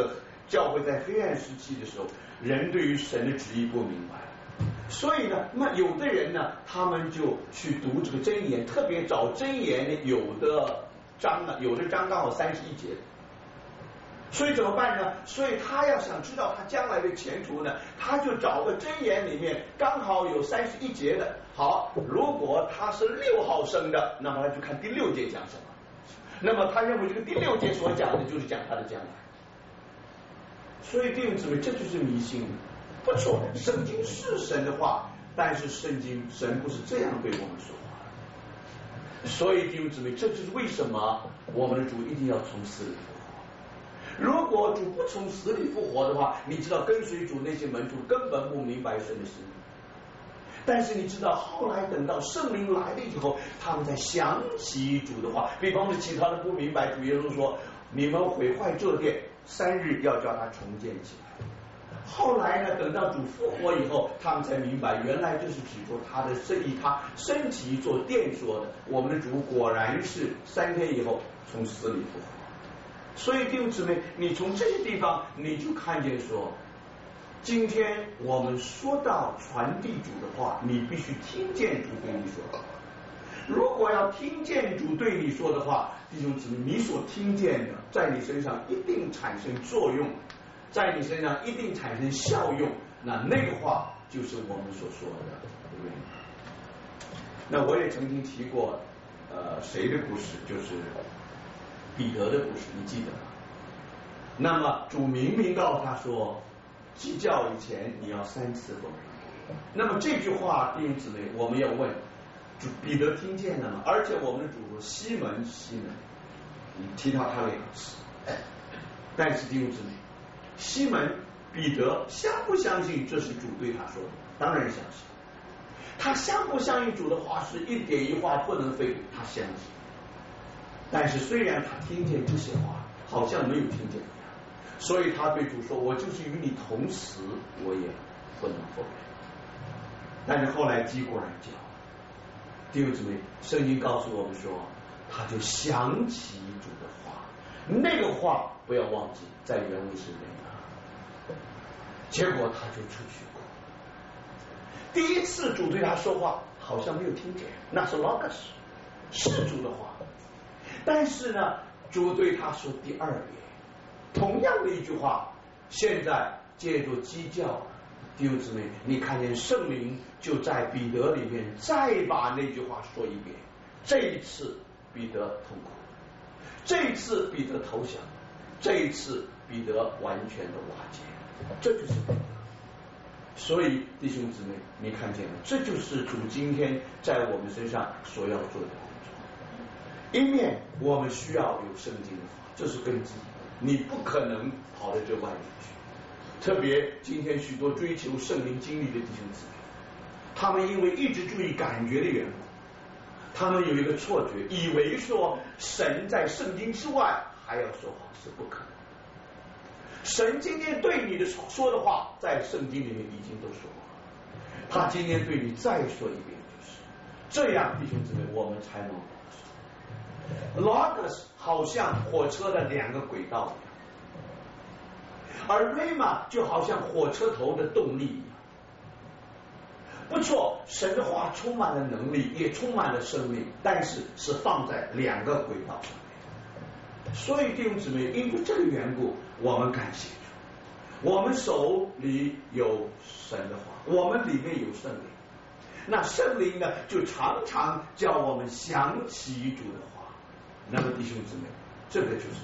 教会在黑暗时期的时候，人对于神的旨意不明白，所以呢，那有的人呢，他们就去读这个箴言，特别找箴言呢，有的章刚好31节。所以怎么办呢？所以他要想知道他将来的前途呢，他就找个箴言里面刚好有31节的。好，如果他是6号生的，那么他就看第6节讲什么。那么他认为这个第6节所讲的就是讲他的将来。所以弟兄姊妹，这就是迷信。不错，圣经是神的话，但是神不是这样对我们说话。所以弟兄姊妹，这就是为什么我们的主一定要从死里复活。如果主不从死里复活的话，你知道跟随主那些门徒根本不明白神的心意。但是你知道，后来等到圣灵来了以后，他们才想起主的话。比方说，其他的不明白，主耶稣说：“你们毁坏这殿，3日要叫它重建起来。”后来呢，等到主复活以后，他们才明白，原来这是指着他的他身体做殿说的。我们的主果然是3天以后从死里复活。所以弟兄姊妹，你从这些地方你就看见说，今天我们说到传递主的话，你必须听见主对你说的话。如果要听见主对你说的话，弟兄姊妹，你所听见的在你身上一定产生作用，在你身上一定产生效用，那个话就是我们所说的原因。那我也曾经提过谁的故事，就是彼得的故事，你记得吗？那么主明明告诉他说，鸡叫以前你要3次否认。那么这句话弟兄姊妹，我们要问主，彼得听见了吗？而且我们的主说西门，你提到他2次，但是弟兄姊妹，西门彼得相不相信这是主对他说的？当然相信。他相不相信主的话是一点一画不能废，他相信。但是虽然他听见这些话，好像没有听见一样，所以他对主说：“我就是与你同死，我也不能否认。”但是后来鸡果然叫。弟兄姊妹，圣经告诉我们说，他就想起主的话，那个话不要忘记，在原文是那个。结果他就出去过。第一次主对他说话，好像没有听见，那是 logos， 是主的话。但是呢，主对他说第2遍，同样的一句话，现在借着鸡叫。弟兄姊妹，你看见圣灵就在彼得里面再把那句话说一遍。这一次彼得痛苦，这一次彼得投降，这一次彼得完全的瓦解，这就是彼得。所以弟兄姊妹，你看见了，这就是主今天在我们身上所要做的工作。一面我们需要有圣经的话，这是根基，你不可能跑到这外面去。特别今天许多追求圣灵经历的弟兄姊妹，他们因为一直注意感觉的缘故，他们有一个错觉，以为说神在圣经之外还要说话，是不可能。神今天对你的说的话，在圣经里面已经都说过了，他今天对你再说一遍，就是这样，弟兄姊妹，我们才能保守。Logos 好像火车的2个轨道一样，而 Rhema 就好像火车头的动力一样。不错，神的话充满了能力，也充满了生命，但是是放在2个轨道上面。所以弟兄姊妹，因为这个缘故，我们感谢主，我们手里有神的话，我们里面有圣灵。那圣灵呢，就常常叫我们想起主的话。那么弟兄姊妹，这个就是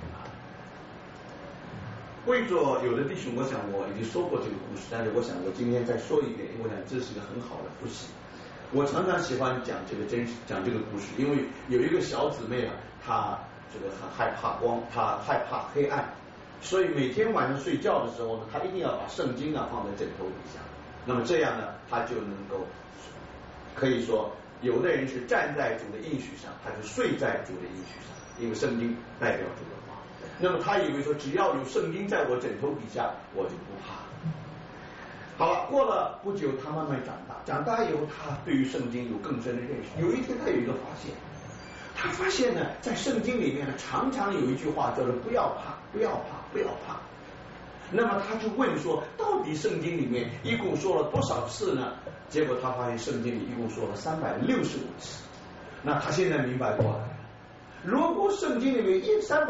为着有的弟兄，我想我已经说过这个故事，但是我想我今天再说一遍，因为我想这是一个很好的复习。我常常喜欢讲这个故事，因为有一个小姊妹啊，她这个很害怕光，她害怕黑暗，所以每天晚上睡觉的时候呢，她一定要把圣经啊放在枕头底下。那么这样呢，她就能够可以说，有的人是站在主的应许上，他就睡在主的应许上，因为圣经代表主的话。那么他以为说，只要有圣经在我枕头底下，我就不怕。好了，过了不久，他慢慢长大以后，他对于圣经有更深的认识。有一天，他有一个发现，他发现呢，在圣经里面呢，常常有一句话叫做“不要怕，不要怕，不要怕”。 那么他就问说，到底圣经里面一共说了多少次呢？结果他发现圣经里一共说了365次。那他现在明白过来了，如果圣经里面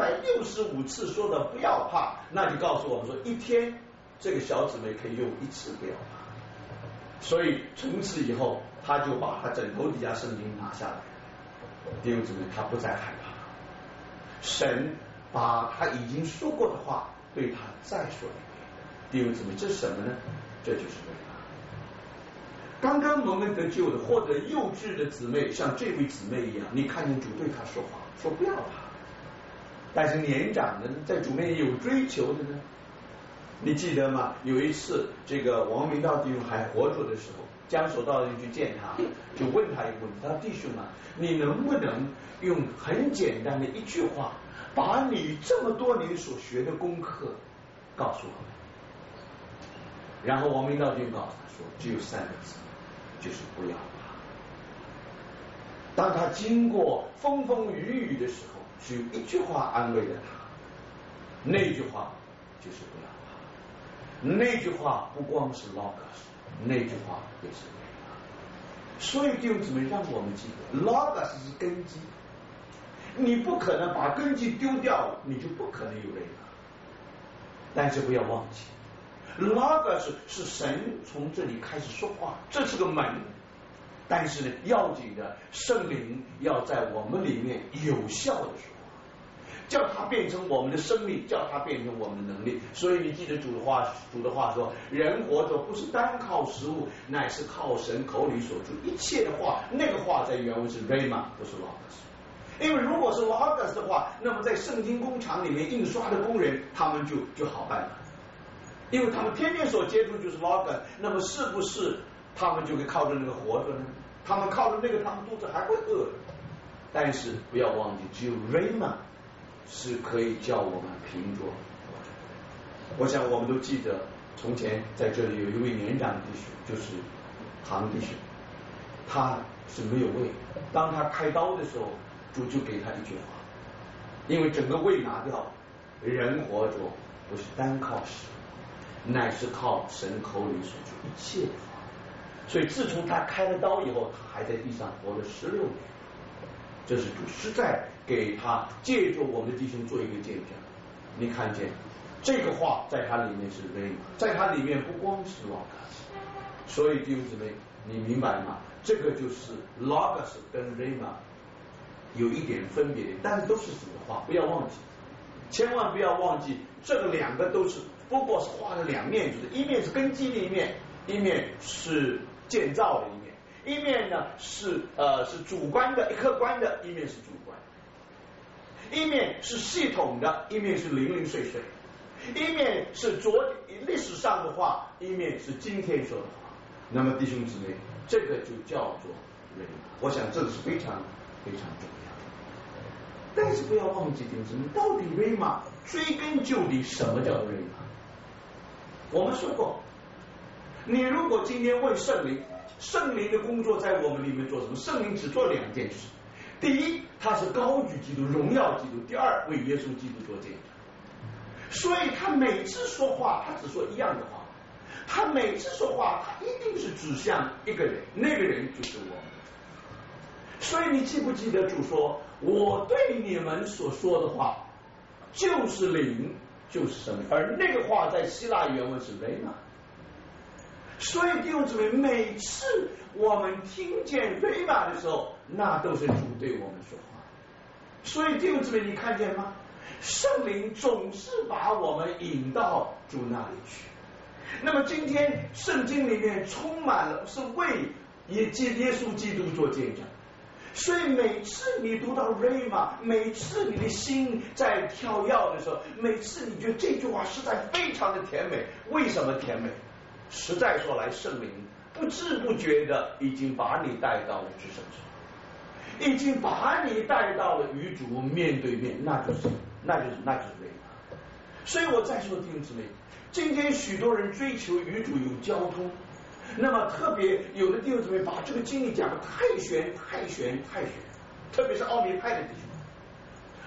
365次说的不要怕，那就告诉我们说，一天这个小姊妹可以用1次不要怕。所以从此以后，他就把他枕头底下圣经拿下来。弟兄姊妹，他不再害怕。神把他已经说过的话对他再说一遍。弟兄姊妹，这是什么呢？这就是瑞玛。刚刚蒙恩得救的或者幼稚的姊妹，像这位姊妹一样，你看见主对他说话，说不要怕。但是年长的呢，在主面有追求的呢，你记得吗？有一次，这个王明道弟兄还活着的时候，江守道人去见他，就问他一个问题，他说：“弟兄啊，你能不能用很简单的一句话，把你这么多年所学的功课告诉我们？”然后王明道弟兄告诉他说，只有3个字，就是不要怕。当他经过风风雨雨的时候，只有一句话安慰了他，那句话就是不要怕。那句话不光是 logos， 那句话也是瑞玛。所以弟兄姊妹，让我们记得 logos 是根基，你不可能把根基丢掉了，你就不可能有瑞玛。但是不要忘记，logos 是神从这里开始说话，这是个门。但是呢，要紧的圣灵要在我们里面有效的说话，叫它变成我们的生命，叫它变成我们的能力。所以你记得主的话说，人活着不是单靠食物，乃是靠神口里所出一切的话。那个话在原文是 rhema， 不是 logos。因为如果是 logos 的话，那么在圣经工厂里面印刷的工人，他们就好办了，因为他们天天所接触就是 logos， 那么是不是他们就会靠着那个活着呢？他们靠着那个，他们肚子还会饿。但是不要忘记，只有 rhema 是可以叫我们凭着活着。我想我们都记得，从前在这里有一位年长的弟兄，就是唐弟兄，他是没有胃，当他开刀的时候，主就给他一句话，因为整个胃拿掉，人活着不是单靠食物，乃是靠神口里所出一切的话。所以自从他开了刀以后，他还在地上活了16年。这是主实在给他借助我们的弟兄做一个见证。你看见这个话在他里面是 rhema， 在他里面不光是 logos。 所以弟兄姊妹，你明白吗？这个就是 logos 跟 rhema 有一点分别的，但是都是主的话，不要忘记，千万不要忘记，这个2个都是不过是画了2面，就是一面是根基的一面，一面是建造的一面，一面呢是主观的客观的，一面是主观，一面是系统的，一面是零零碎碎，一面是历史上的话，一面是今天说的话。那么弟兄姊妹，这个就叫做瑞玛。我想这个是非常非常重要的。但是不要忘记弟兄姊妹，到底瑞玛追根究底，什么叫瑞玛？我们说过，你如果今天问圣灵，圣灵的工作在我们里面做什么？圣灵只做2件事：第一，他是高举基督、荣耀基督；第二，为耶稣基督做见证。所以他每次说话，他只说一样的话，他每次说话，他一定是指向一个人，那个人就是我们。所以你记不记得主说，我对你们所说的话就是灵，就是生命，而那个话在希腊原文是rhema。所以弟兄姊妹，每次我们听见rhema的时候，那都是主对我们说话。所以弟兄姊妹，你看见吗？圣灵总是把我们引到主那里去。那么今天圣经里面充满了是为耶稣基督做见证。所以每次你读到 rhema， 每次你的心在跳跃的时候，每次你觉得这句话实在非常的甜美。为什么甜美？实在说来，圣灵不知不觉的已经把你带到了至圣所，已经把你带到了与主面对面，那就是瑞玛。所以我再说弟兄姊妹，今天许多人追求与主有交通，那么特别有的弟兄姊妹把这个经历讲得太玄，特别是奥秘派的弟兄，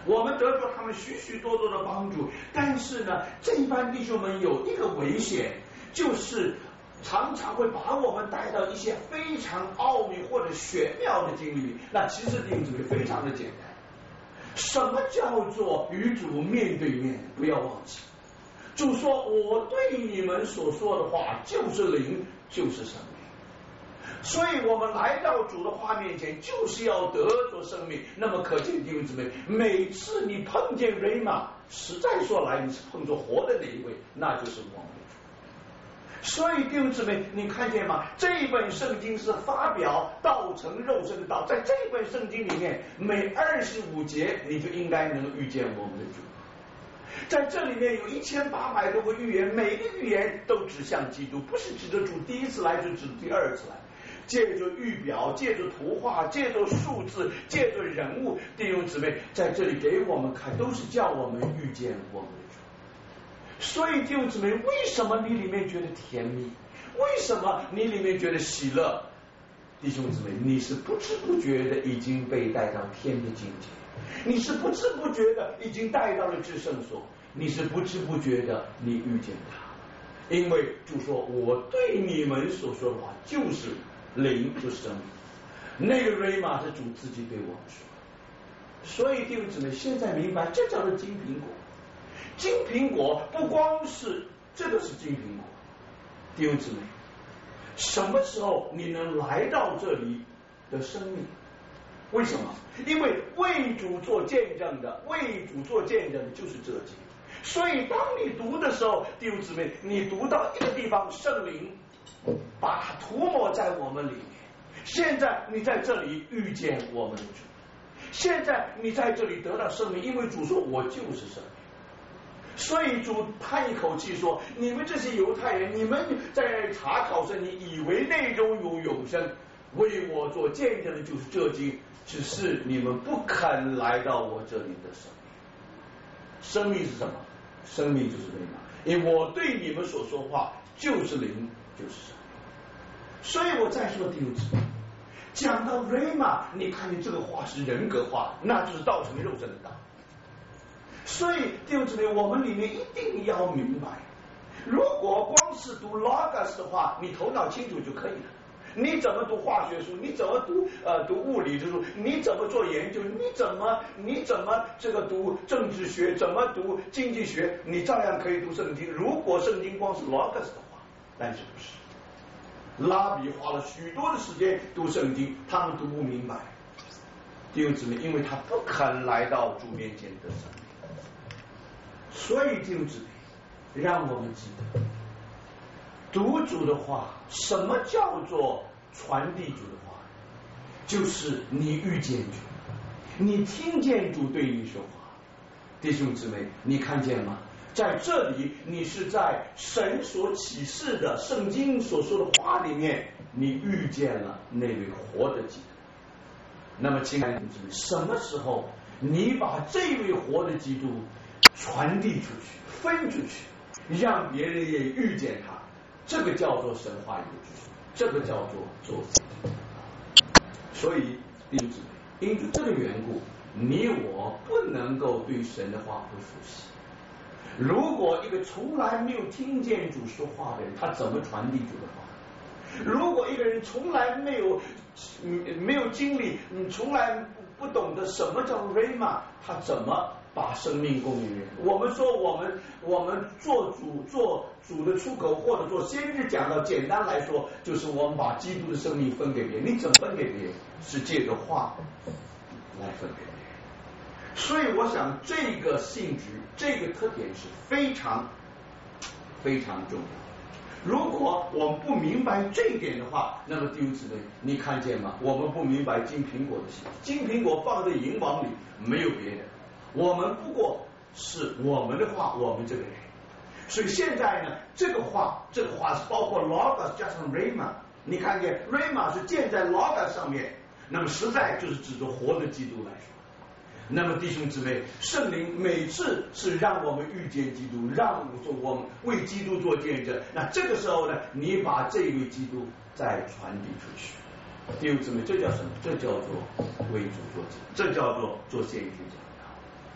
我们得着他们许许多多的帮助。但是呢，这班弟兄们有一个危险，就是常常会把我们带到一些非常奥秘或者玄妙的经历里。那其实弟兄姊妹非常的简单，什么叫做与主面对面？不要忘记，主说我对你们所说的话就是灵，就是生命。所以我们来到主的话面前，就是要得着生命。那么可见弟兄姊妹，每次你碰见瑞玛，实在说来，你是碰着活的那一位，那就是我们的主。所以弟兄姊妹，你看见吗？这一本圣经是发表道成肉身的道，在这一本圣经里面，每25节你就应该能遇见我们的主。在这里面有1800多个预言，每个预言都指向基督，不是指着主第一次来，就指第二次来。借着预表，借着图画，借着数字，借着人物，弟兄姊妹在这里给我们看，都是叫我们遇见我们的主。所以弟兄姊妹，为什么你里面觉得甜蜜？为什么你里面觉得喜乐？弟兄姊妹，你是不知不觉的已经被带到天的境界，你是不知不觉的已经带到了至圣所，你是不知不觉的你遇见他。因为主说我对你们所说的话就是灵，就是生命。那个瑞玛是主自己对我们说。所以弟兄姊妹现在明白，这叫做金苹果。金苹果不光是这个是金苹果，弟兄姊妹，什么时候你能来到这里的生命？为什么？因为为主做见证的，为主做见证的就是这经。所以当你读的时候，弟兄姊妹，你读到一个地方，圣灵把它涂抹在我们里面。现在你在这里遇见我们的主，现在你在这里得到生命，因为主说我就是生命。所以主叹一口气说，你们这些犹太人，你们在查考圣经，以为内中有永生，为我做见证的就是这经，只是你们不肯来到我这里的生命。生命是什么？生命就是灵嘛，因为我对你们所说话就是灵，就是生命。所以我再说弟兄姊妹，讲到瑞玛，你看见这个话是人格化，那就是道成肉身的道。所以弟兄姊妹，我们里面一定要明白，如果光是读 logos 的话，你头脑清楚就可以了。你怎么读化学书？你怎么读物理之书？你怎么做研究？你怎么这个读政治学？怎么读经济学？你照样可以读圣经。如果圣经光是 logos 的话，但是不是。拉比花了许多的时间读圣经，他们读不明白。弟兄姊妹，因为他不肯来到主面前得生命。所以弟兄姊妹，让我们记得读主的话。什么叫做传递主的话？就是你遇见主，你听见主对你说话。弟兄姊妹，你看见吗？在这里你是在神所启示的圣经所说的话里面，你遇见了那位活的基督。那么亲爱的弟兄姊妹，什么时候你把这位活的基督传递出去，分出去，让别人也遇见他，这个叫做神话语的知识，这个叫做做事。所以弟兄姊妹，因着这个缘故，你我不能够对神的话不熟悉。如果一个从来没有听见主说话的人，他怎么传递主的话？如果一个人从来没有经历，从来不懂得什么叫 Rhema， 他怎么把生命供应人？我们说我们做主的出口，或者做先知讲到，简单来说，就是我们把基督的生命分给别人。你怎么分给别人？是借着话来分给别人。所以我想这个性质，这个特点是非常非常重要。如果我们不明白这一点的话，那么弟兄姊妹，你看见吗？我们不明白金苹果的性质。金苹果放在银网里没有别的，我们不过是我们的话，我们这个人。所以现在呢，这个话是包括 logos 加上 rhema， 你看见 rhema 是建在 logos 上面，那么实在就是指着活的基督来说。那么弟兄姊妹，圣灵每次是让我们遇见基督，让我们为基督做见证。那这个时候呢，你把这位基督再传递出去。弟兄姊妹，这叫什么？这叫做为主做见证，这叫做做先知讲道。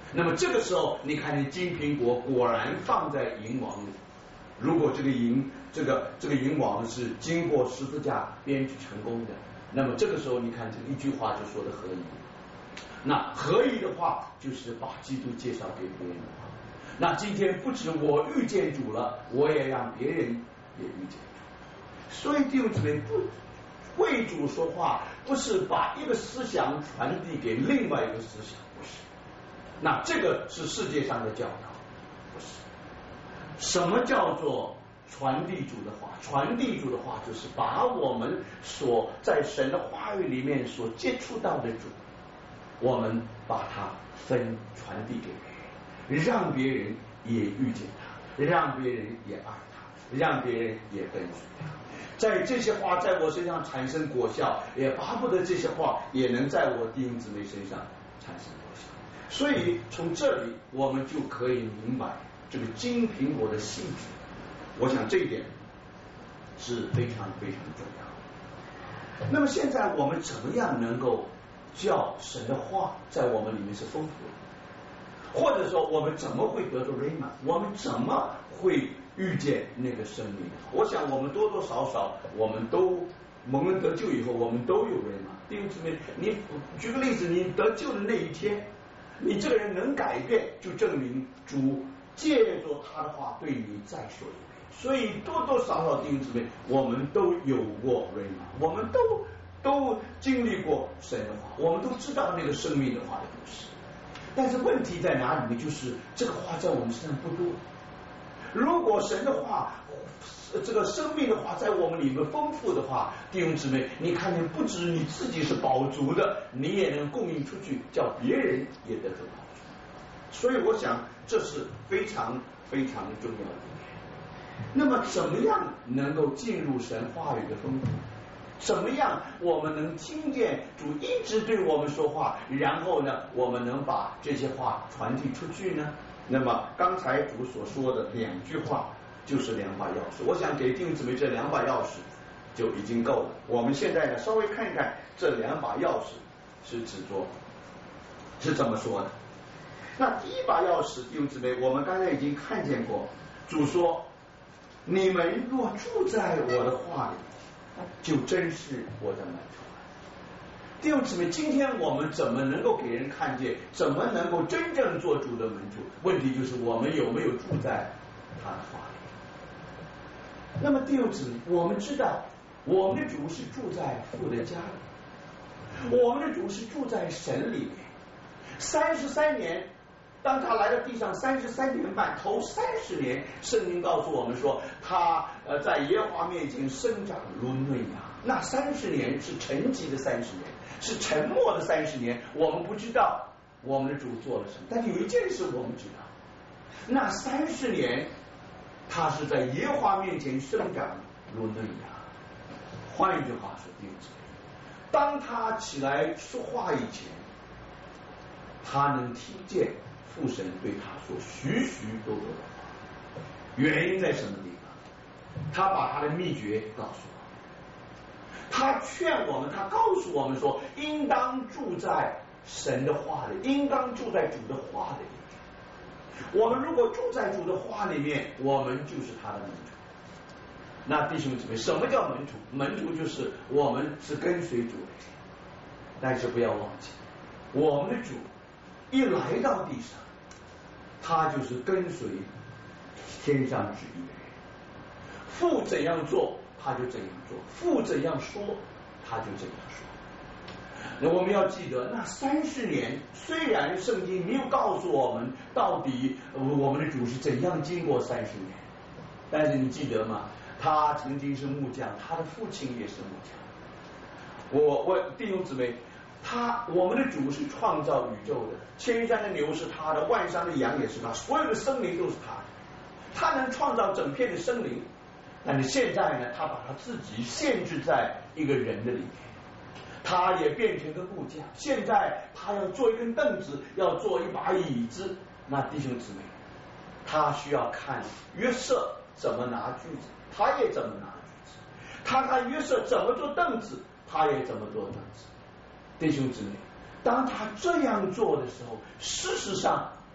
那么这个时候，你看见金苹果果然放在银网里。如果这个银网是经过十字架编织成功的，那么这个时候你看这一句话就说的合一。那合一的话，就是把基督介绍给别人的话。那今天不止我遇见主了，我也让别人也遇见主。所以弟兄姊妹，不为主说话，不是把一个思想传递给另外一个思想，不是。那这个是世界上的教导，不是。什么叫做传递主的话？传递主的话就是把我们所在神的话语里面所接触到的主，我们把它传递给别人，让别人也遇见他，让别人也爱他，让别人也跟随他。在这些话在我身上产生果效，也巴不得这些话也能在我弟兄姊妹身上产生果效。所以从这里我们就可以明白这个金苹果的性质。我想这一点是非常非常重要。那么现在我们怎么样能够叫神的话在我们里面是丰富的？或者说我们怎么会得到瑞玛？我们怎么会遇见那个生命？我想我们多多少少我们都蒙恩得救以后，我们都有瑞玛。弟兄姊妹，你举个例子，你得救的那一天，你这个人能改变，就证明主借着他的话对你再说一遍。所以多多少少弟兄姊妹，我们都有过瑞玛，我们都经历过神的话，我们都知道那个生命的话的故事。但是问题在哪里呢？就是这个话在我们身上不多。如果神的话，这个生命的话在我们里面丰富的话，弟兄姊妹，你看见不止你自己是饱足的，你也能供应出去，叫别人也得到饱足。所以我想这是非常非常重要的一点。那么怎么样能够进入神话语的丰富？怎么样我们能听见主一直对我们说话，然后呢我们能把这些话传递出去呢？那么刚才主所说的2句话就是2把钥匙，我想给弟兄姊妹这2把钥匙就已经够了。我们现在呢稍微看一看这2把钥匙是指着是怎么说的。那第一把钥匙，弟兄姊妹，我们刚才已经看见过，主说你们若住在我的话里，就真是我的门徒。弟兄姊妹，今天我们怎么能够给人看见，怎么能够真正做主的门徒？问题就是我们有没有住在他的话里。那么弟兄姊妹，我们知道我们的主是住在父的家里，我们的主是住在神里面。33年，当他来到地上33年半，头30年，圣经告诉我们说，他在耶和华面前生长如嫩芽。那30年是沉寂的30年，是沉默的30年。我们不知道我们的主做了什么，但有一件事我们知道，那30年他是在耶和华面前生长如嫩芽。换一句话说，弟兄姊妹，当他起来说话以前，他能听见父神对他说许许多多的话。原因在什么地方？他把他的秘诀告诉我们，他劝我们，他告诉我们说，应当住在神的话里，应当住在主的话里面。我们如果住在主的话里面，我们就是他的门徒。那弟兄姊妹，什么叫门徒？门徒就是我们是跟随主的，但是不要忘记，我们的主一来到地上，他就是跟随天上旨意的人，父怎样做他就怎样做，父怎样说他就怎样说。那我们要记得，那30年虽然圣经没有告诉我们到底我们的主是怎样经过30年，但是你记得吗？他曾经是木匠，他的父亲也是木匠。我弟兄姊妹，我们的主是创造宇宙的，千山的牛是他的，万山的羊也是他，所有的生灵都是他的，他能创造整片的生灵。但是现在呢，他把他自己限制在一个人的里面，他也变成个木匠。现在他要做一根凳子，要做一把椅子，那弟兄姊妹，他需要看约瑟怎么拿锯子，他也怎么拿锯子；他看约瑟怎么做凳子，他也怎么做凳子。弟兄姊妹，当他这样做的时候，事实上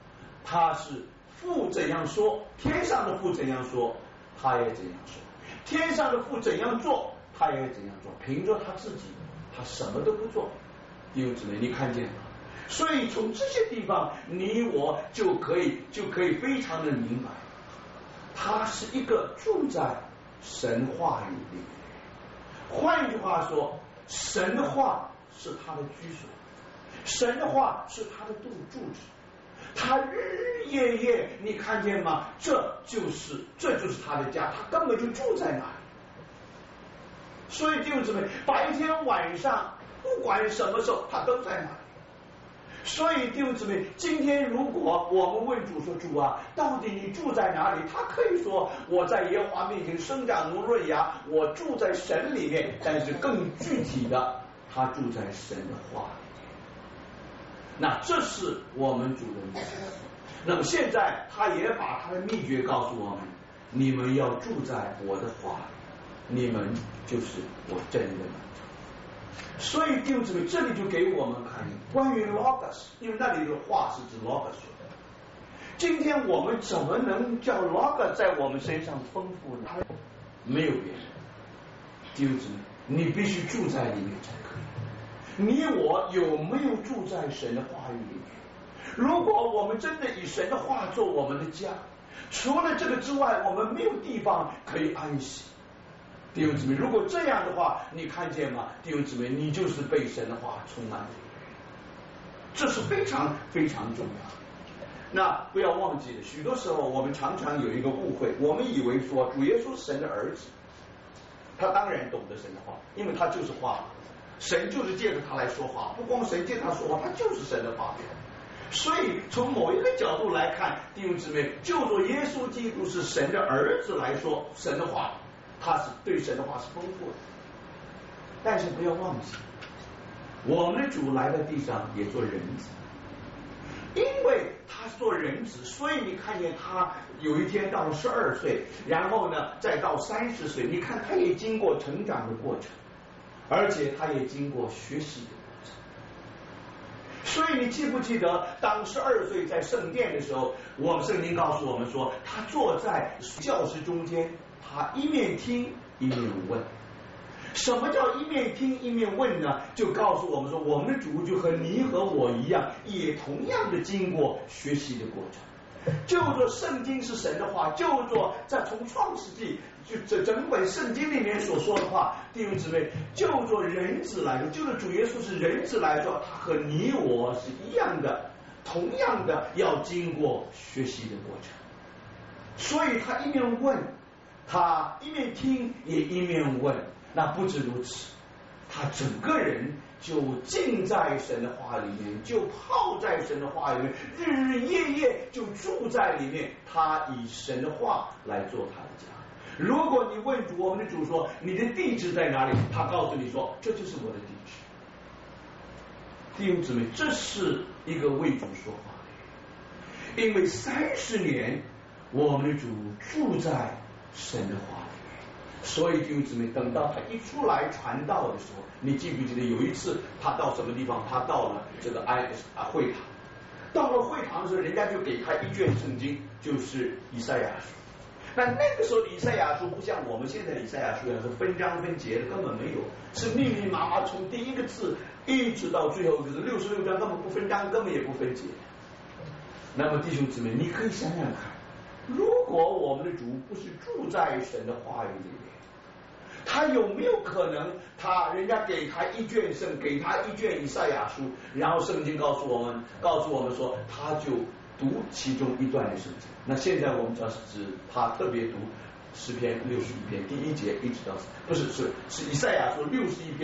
他是父怎样说，天上的父怎样说，他也怎样说；天上的父怎样做，他也怎样做。凭着他自己，他什么都不做。弟兄姊妹，你看见吗？所以从这些地方，你我就可以非常的明白，他是一个住在神话语里。换句话说，神的话是他的居所，神的话是他的住址，他日日夜夜，你看见吗？这就是他的家，他根本就住在那里。所以弟兄姊妹，白天晚上不管什么时候，他都在那里。所以弟兄姊妹，今天如果我们问主说，主啊，到底你住在哪里？他可以说我在耶和华面前生长如嫩芽，我住在神里面。但是更具体的，他住在神的话里面。那这是我们主的秘诀。那么现在他也把他的秘诀告诉我们，你们要住在我的话里，你们就是我真的门徒。所以弟兄姊妹，这里就给我们看关于 logos， 因为那里的话是指 logos 的。今天我们怎么能叫 logos 在我们身上丰富呢？没有别人。弟兄姊妹，你必须住在里面才可以。你我有没有住在神的话语里面？如果我们真的以神的话做我们的家，除了这个之外，我们没有地方可以安息。弟兄姊妹，如果这样的话，你看见吗？弟兄姊妹，你就是被神的话充满的人，这是非常非常重要。那不要忘记了，许多时候我们常常有一个误会，我们以为说主耶稣是神的儿子，他当然懂得神的话，因为他就是话，神就是借着他来说话，不光神借他说话，他就是神的话表。所以从某一个角度来看，弟兄姊妹，就说耶稣基督是神的儿子来说，神的话，他是对神的话是丰富的。但是不要忘记，我们的主来到地上也做人子，因为他做人子，所以你看见他有一天到了12岁，然后呢再到30岁，你看他也经过成长的过程，而且他也经过学习的过程。所以你记不记得当12岁在圣殿的时候，我们圣经告诉我们说，他坐在教室中间，他一面听一面问。什么叫一面听一面问呢？就告诉我们说，我们的主就和你和我一样，也同样的经过学习的过程。就做圣经是神的话，就做在从创世纪就这整本圣经里面所说的话，弟兄姊妹，就做人子来说，就是主耶稣是人子来说，他和你我是一样的，同样的要经过学习的过程。所以他一面问，他一面听，也一面问。那不止如此，他整个人就浸在神的话里面，就泡在神的话里面，日日夜夜就住在里面。他以神的话来做他的家。如果你问主，我们的主说你的地址在哪里，他告诉你说这就是我的地址。弟兄姊妹，这是一个为主说话的人，因为30年我们的主住在神的话里。所以弟兄姊妹，等到他一出来传道的时候，你记不记得有一次他到什么地方？他到了这个会堂。到了会堂的时候，人家就给他一卷圣经，就是以赛亚书。那个时候的以赛亚书不像我们现在的以赛亚书一样是分章分节的，根本没有，是密密麻麻从第一个字一直到最后，就是66章，根本不分章，根本也不分节。那么弟兄姊妹，你可以想想看，如果我们的主不是住在神的话语里面，他有没有可能人家给他一卷给他一卷以赛亚书，然后圣经告诉我们说他就读其中一段的圣经。那现在我们主要是指他特别读诗篇61篇第1节一直到不是以赛亚书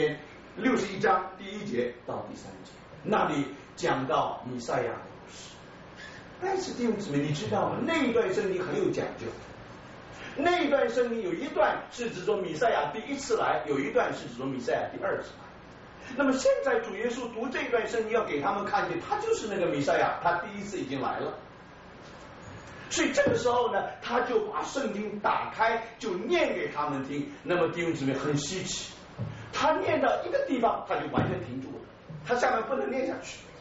61章第1节到第3节，那里讲到以赛亚的故事。但是弟兄姊妹，你知道吗？那一段圣经很有讲究。那一段圣经有一段是指说弥赛亚第1次来，有一段是指说弥赛亚第2次来。那么现在主耶稣读这段圣经，要给他们看见，他就是那个弥赛亚，他第1次已经来了。所以这个时候呢，他就把圣经打开，就念给他们听。那么弟兄姊妹很稀奇，他念到一个地方，他就完全停住了，他下面不能念下去。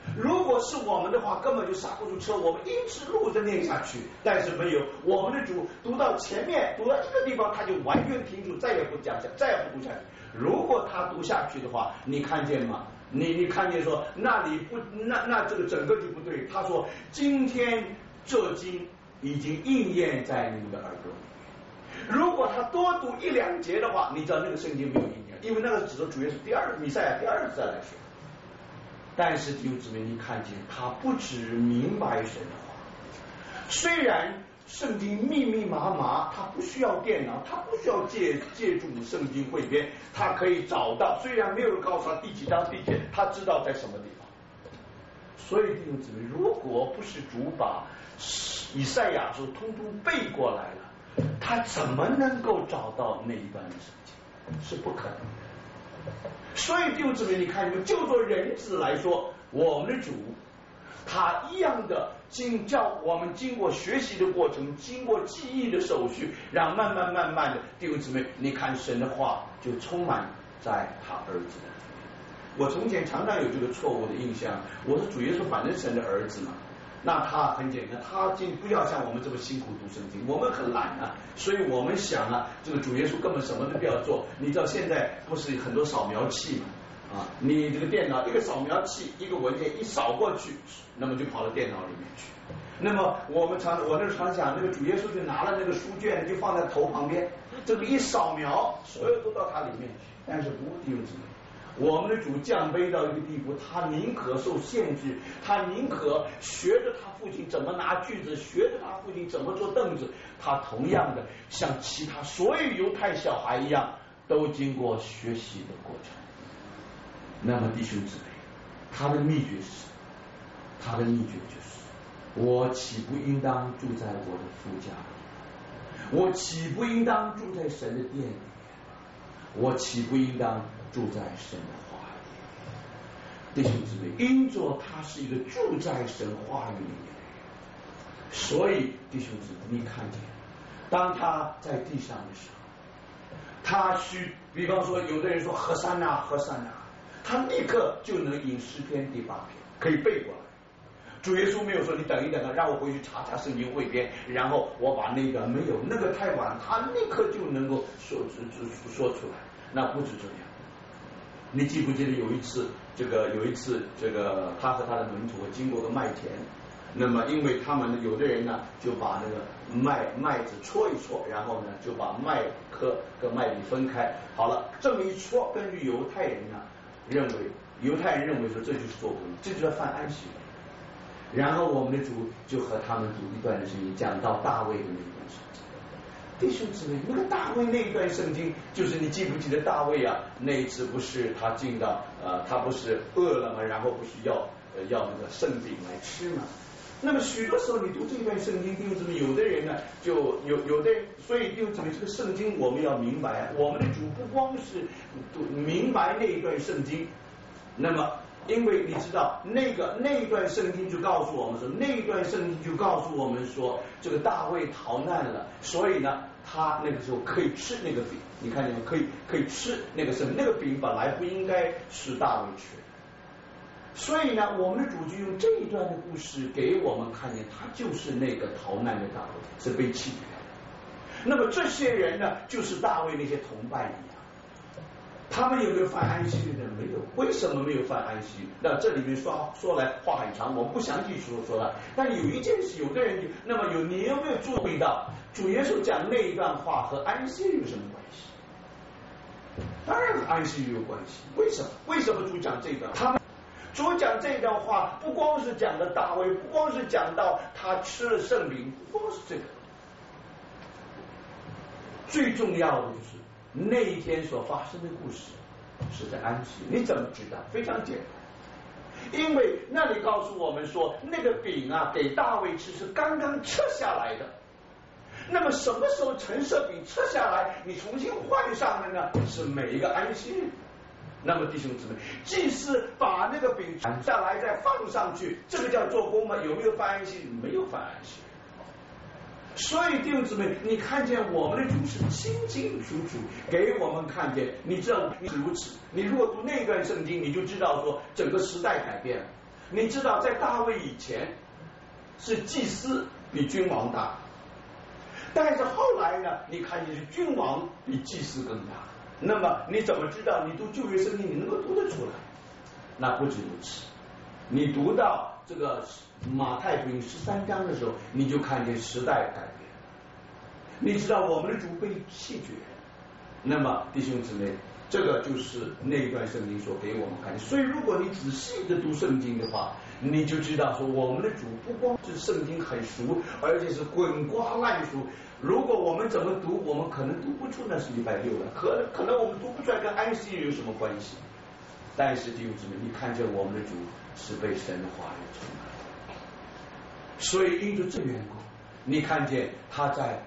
如果是我们的话，根本就刹不住车，我们一直录着念下去。但是没有，我们的主读到前面，读到一个地方，他就完全停住，再也不讲下，再也不读下去。如果他读下去的话，你看见吗？你看见说那里不，那这个整个就不对。他说今天这经已经应验在你们的耳朵里。如果他多读一两节的话，你知道那个圣经没有应验，因为那个指的主要是弥赛亚第二次再来说。但是弟兄姊妹，你看见他不只明白神的话，虽然圣经密密麻麻，他不需要电脑，他不需要借助圣经汇编，他可以找到。虽然没有人告诉他第几章第几节，他知道在什么地方。所以弟兄姊妹，如果不是主把以赛亚书通通背过来了，他怎么能够找到那一段的圣经？是不可能的。所以弟兄姊妹，你看，就做人子来说，我们的主他一样的叫我们经过学习的过程，经过记忆的手续，让慢慢的，弟兄姊妹，你看神的话就充满在他儿子的里面。我从前常常有这个错误的印象，我说主耶稣反正神的儿子嘛，那他很简单，他不要像我们这么辛苦读圣经，我们很懒啊，所以我们想啊，这个主耶稣根本什么都不要做。你知道现在不是很多扫描器嘛？啊，你这个电脑一个扫描器，一个文件一扫过去，那么就跑到电脑里面去。那么我那常想，那个主耶稣就拿了那个书卷，就放在头旁边，这个一扫描，所有都到他里面去。但是不，弟兄姊妹，我们的主降卑到一个地步，他宁可受限制，他宁可学着他父亲怎么拿锯子，学着他父亲怎么做凳子，他同样的像其他所有犹太小孩一样，都经过学习的过程。那么弟兄姊妹，他的秘诀是，他的秘诀就是，我岂不应当住在我的父家里？我岂不应当住在神的殿里？我岂不应当住在神的话里？弟兄姊妹，因着他是一个住在神话语里面的人，所以弟兄姊妹，你看见，当他在地上的时候，他比方说有的人说何山呐何山呐，他立刻就能引诗篇第8篇可以背过来。主耶稣没有说你等一等啊，让我回去查查圣经汇编，然后我把那个没有，那个太晚，他立刻就能够说出来。那不止这样，你记不记得有一次这个他和他的门徒经过个麦田，那么因为他们有的人呢就把那个麦子戳一戳，然后呢就把麦颗跟麦粒分开，好了，这么一戳，根据犹太人认为说这就是做工，这就要犯安息日。然后我们的主就和他们读一段的圣经，讲到大卫的那一段圣经。弟兄姊妹，那个大卫那一段圣经，就是你记不记得大卫啊？那一次不是他进到他不是饿了吗？然后不是要那个圣饼来吃吗？那么许多时候你读这一段圣经，弟兄姊妹，有的人呢就有的人，所以弟兄姊妹，这个圣经我们要明白，我们的主不光是明白那一段圣经，那么。因为你知道那一段圣经就告诉我们说，这个大卫逃难了，所以呢，他那个时候可以吃那个饼，你看见吗？可以吃那个那个饼本来不应该是大卫吃的，所以呢，我们的主就用这一段的故事给我们看见，他就是那个逃难的大卫，是被弃绝的。那么这些人呢，就是大卫那些同伴一样。他们有没有犯安息日呢？没有。为什么没有犯安息日？那这里面说来话很长，我们不详细说了。但有一件事，有的人那么你有没有注意到主耶稣讲那一段话和安息日有什么关系？当然和安息日有关系。为什么？为什么主讲这段？主讲这段话，不光是讲的大卫，不光是讲到他吃了圣饼，不光是这个，最重要的就是那一天所发生的故事是在安息。你怎么知道？非常简单，因为那里告诉我们说，那个饼啊给大卫吃是刚刚撤下来的。那么什么时候陈设饼撤下来，你重新换上的呢？是每一个安息日。那么弟兄姊妹，祭司把那个饼传下来再放上去，这个叫做工吗？有没有犯安息日？没有犯安息日。所以弟兄姊妹，你看见我们的主是清清楚楚给我们看见，你知道你如此。你如果读那段圣经，你就知道说整个时代改变了。 你知道在大卫以前是祭司比君王大，但是后来呢，你看见是君王比祭司更大。那么你怎么知道？你读旧约圣经你能够读得出来？那不止如此，你读到这个马太福音13章的时候，你就看见时代改变。你知道我们的主被弃绝，那么弟兄姊妹，这个就是那一段圣经所给我们看的。所以如果你仔细的读圣经的话，你就知道说我们的主不光是圣经很熟，而且是滚瓜烂熟。如果我们怎么读，我们可能读不出那是礼拜六了，可能我们读不出来跟安息日有什么关系。但是弟兄姊妹，你看见我们的主是被神的话语充满，所以因着这缘故，你看见他在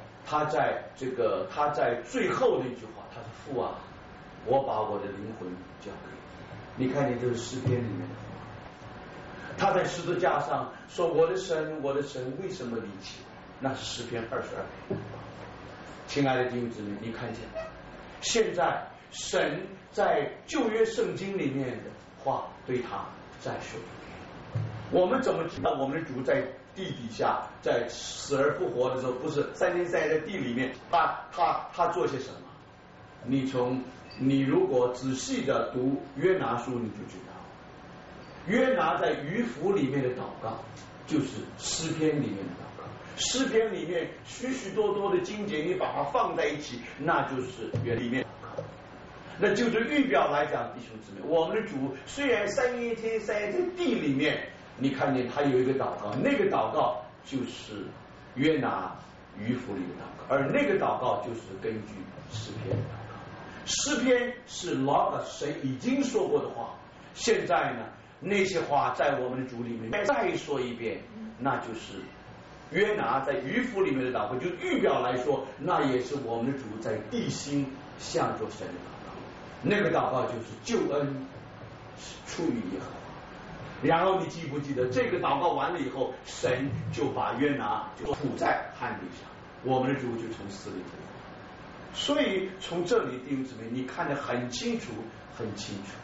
最后的一句话，他说父啊，我把我的灵魂交给你。你看见这是诗篇里面的话，他在十字架上说我的神我的神为什么离弃我，那是诗篇22篇。亲爱的弟兄姊妹，你看见现在神在旧约圣经里面的话对他再说一遍。我们怎么知道我们的主在地底下，在死而复活的时候，不是3天3夜在地里面，他做些什么？你如果仔细的读约拿书，你就知道，约拿在鱼腹里面的祷告，就是诗篇里面的祷告。诗篇里面许许多多的经节，你把它放在一起，那就是约里面祷告。那就是预表来讲，弟兄姊妹，我们的主虽然3天3夜在地里面，你看见他有一个祷告，那个祷告就是约拿鱼腹里的祷告，而那个祷告就是根据诗篇的祷告。诗篇是logos，神已经说过的话，现在呢，那些话在我们的主里面再说一遍，那就是约拿在鱼腹里面的祷告，就预表来说，那也是我们的主在地心向着神的祷告。那个祷告就是救恩出于耶和华。然后你记不记得这个祷告完了以后，神就把约拿就吐在旱地上，我们的主就从死里复活。所以从这里弟兄姊妹，你看得很清楚很清楚，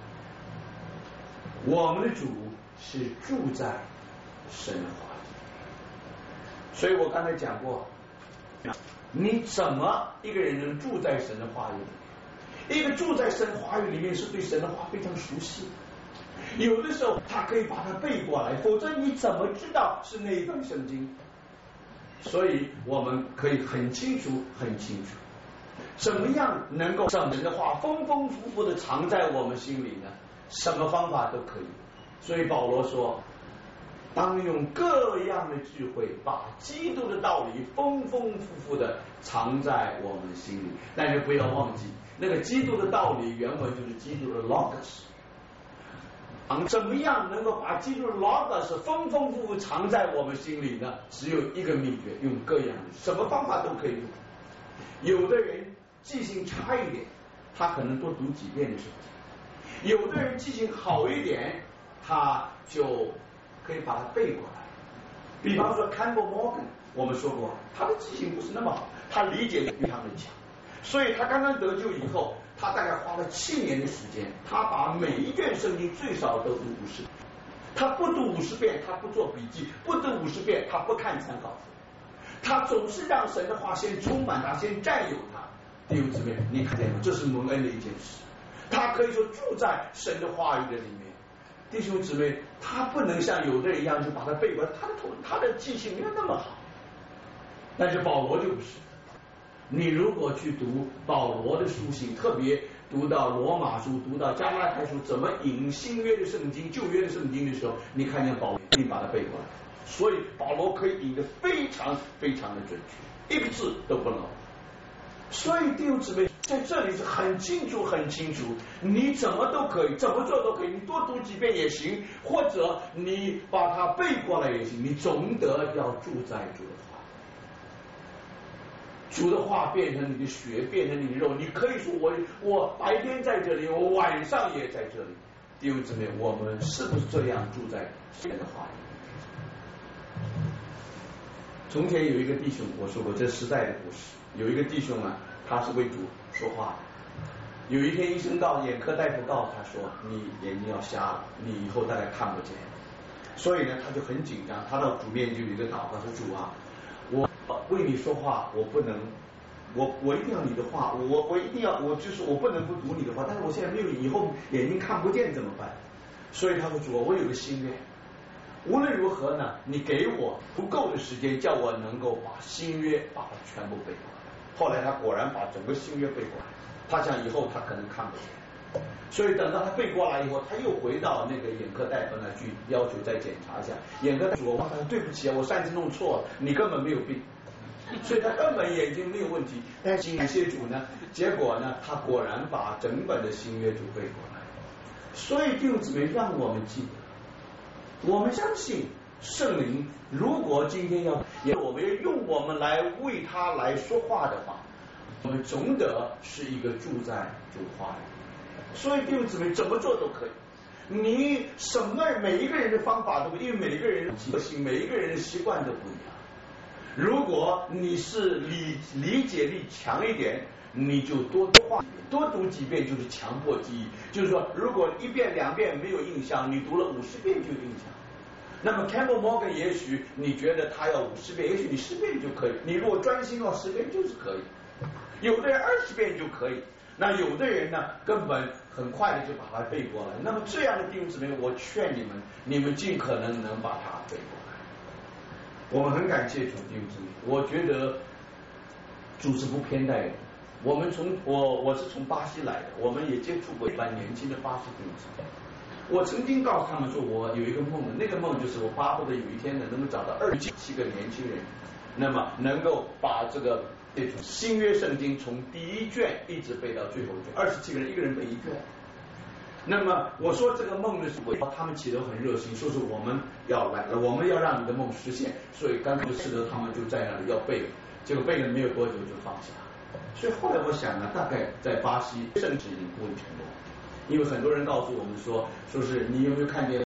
我们的主是住在神的话里。所以我刚才讲过，你怎么一个人能住在神的话语里面？一个住在神话语里面是对神的话非常熟悉，有的时候他可以把它背过来，否则你怎么知道是那一段圣经？所以我们可以很清楚很清楚，怎么样能够让神的话丰丰富富的藏在我们心里呢？什么方法都可以。所以保罗说，当用各样的智慧，把基督的道理丰丰富富的藏在我们的心里。但是不要忘记，那个基督的道理原文就是基督的 logos。怎么样能够把基督的 logos 丰丰富富藏在我们心里呢？只有一个秘诀，用各样的什么方法都可以用。有的人记性差一点，他可能多读几遍的圣经；有的人记性好一点，他就可以把它背过来。比方说 Campbell Morgan， 我们说过，他的记性不是那么好，他理解力非常的强，所以他刚刚得救以后，他大概花了7年的时间，他把每一卷圣经最少都读50遍。他不读50遍，他不做笔记；不读50遍，他不看参考书。他总是让神的话先充满他，先占有他。弟兄姊妹，你看见吗？这是蒙恩的一件事。他可以说住在神的话语的里面。弟兄姊妹，他不能像有的人一样就把它背过来，他的记性没有那么好。但是保罗就不是。你如果去读保罗的书信，特别读到罗马书，读到加拉太书，怎么引新约的圣经、旧约的圣经的时候，你看见保罗你把它背过来，所以保罗可以引得非常非常的准确，一个字都不漏。所以弟兄姊妹，在这里是很清楚很清楚，你怎么都可以，怎么做都可以，你多读几遍也行，或者你把它背过来也行，你总得要住在主的话。主的话变成你的血，变成你的肉，你可以说我白天在这里，我晚上也在这里。弟兄姊妹，我们是不是这样住在神的话里？从前有一个弟兄，我说过这时代的故事，有一个弟兄啊，他是为主说话。有一天医生眼科大夫告诉他说，你眼睛要瞎了，你以后大概看不见。 所以呢，他就很紧张，他到主面前就祷告说：“主啊，我为你说话，我不能，我一定要你的话，我一定要，我不能不读你的话，但是我现在没有，以后眼睛看不见怎么办？”所以他说：“主啊，我有个心愿，无论如何呢，你给我不够的时间，叫我能够把新约把它全部背过来。”后来他果然把整个新约背过来，他想以后他可能看不见。所以等到他背过来以后，他又回到那个眼科大夫那去要求再检查一下。眼科大夫说：“我对不起啊，我上次弄错了，你根本没有病。”所以他根本眼睛没有问题。但是感谢主呢，结果呢，他果然把整本的新约就背过来。所以弟兄姊妹，让我们记得，我们相信圣灵，如果今天我们要用我们来为他来说话的话，我们总得是一个住在主话里。所以弟兄姊妹怎么做都可以，你每一个人的方法都不一样，因为每一个人的个性，每一个人的习惯都不一样。如果你是理解力强一点，你就多读几遍，就是强迫记忆。就是说，如果1遍2遍没有印象，你读了50遍就有印象。那么 Campbell Morgan 也许你觉得他要50遍，也许你10遍就可以。你如果专心的话，10遍就是可以。有的人20遍就可以。那有的人呢，根本很快的就把它背过来。那么这样的弟兄姊妹，我劝你们尽可能能把它背过来。我们很感谢主，弟兄姊妹。我觉得主是不偏待人。我是从巴西来的，我们也接触过一班年轻的巴西弟兄姊妹。我曾经告诉他们说，我有一个梦的，那个梦就是我巴不得有一天呢，能够找到27个年轻人，那么能够把这新约圣经从第1卷一直背到最后卷，27个人，一个人背1卷。那么我说这个梦的时候，他们起得很热心，说是我们要来了，我们要让你的梦实现。所以刚开始的他们就在那里要背，结果背了没有多久就放下。所以后来我想呢，大概在巴西圣旨已经不会成功，因为很多人告诉我们说是你有没有看见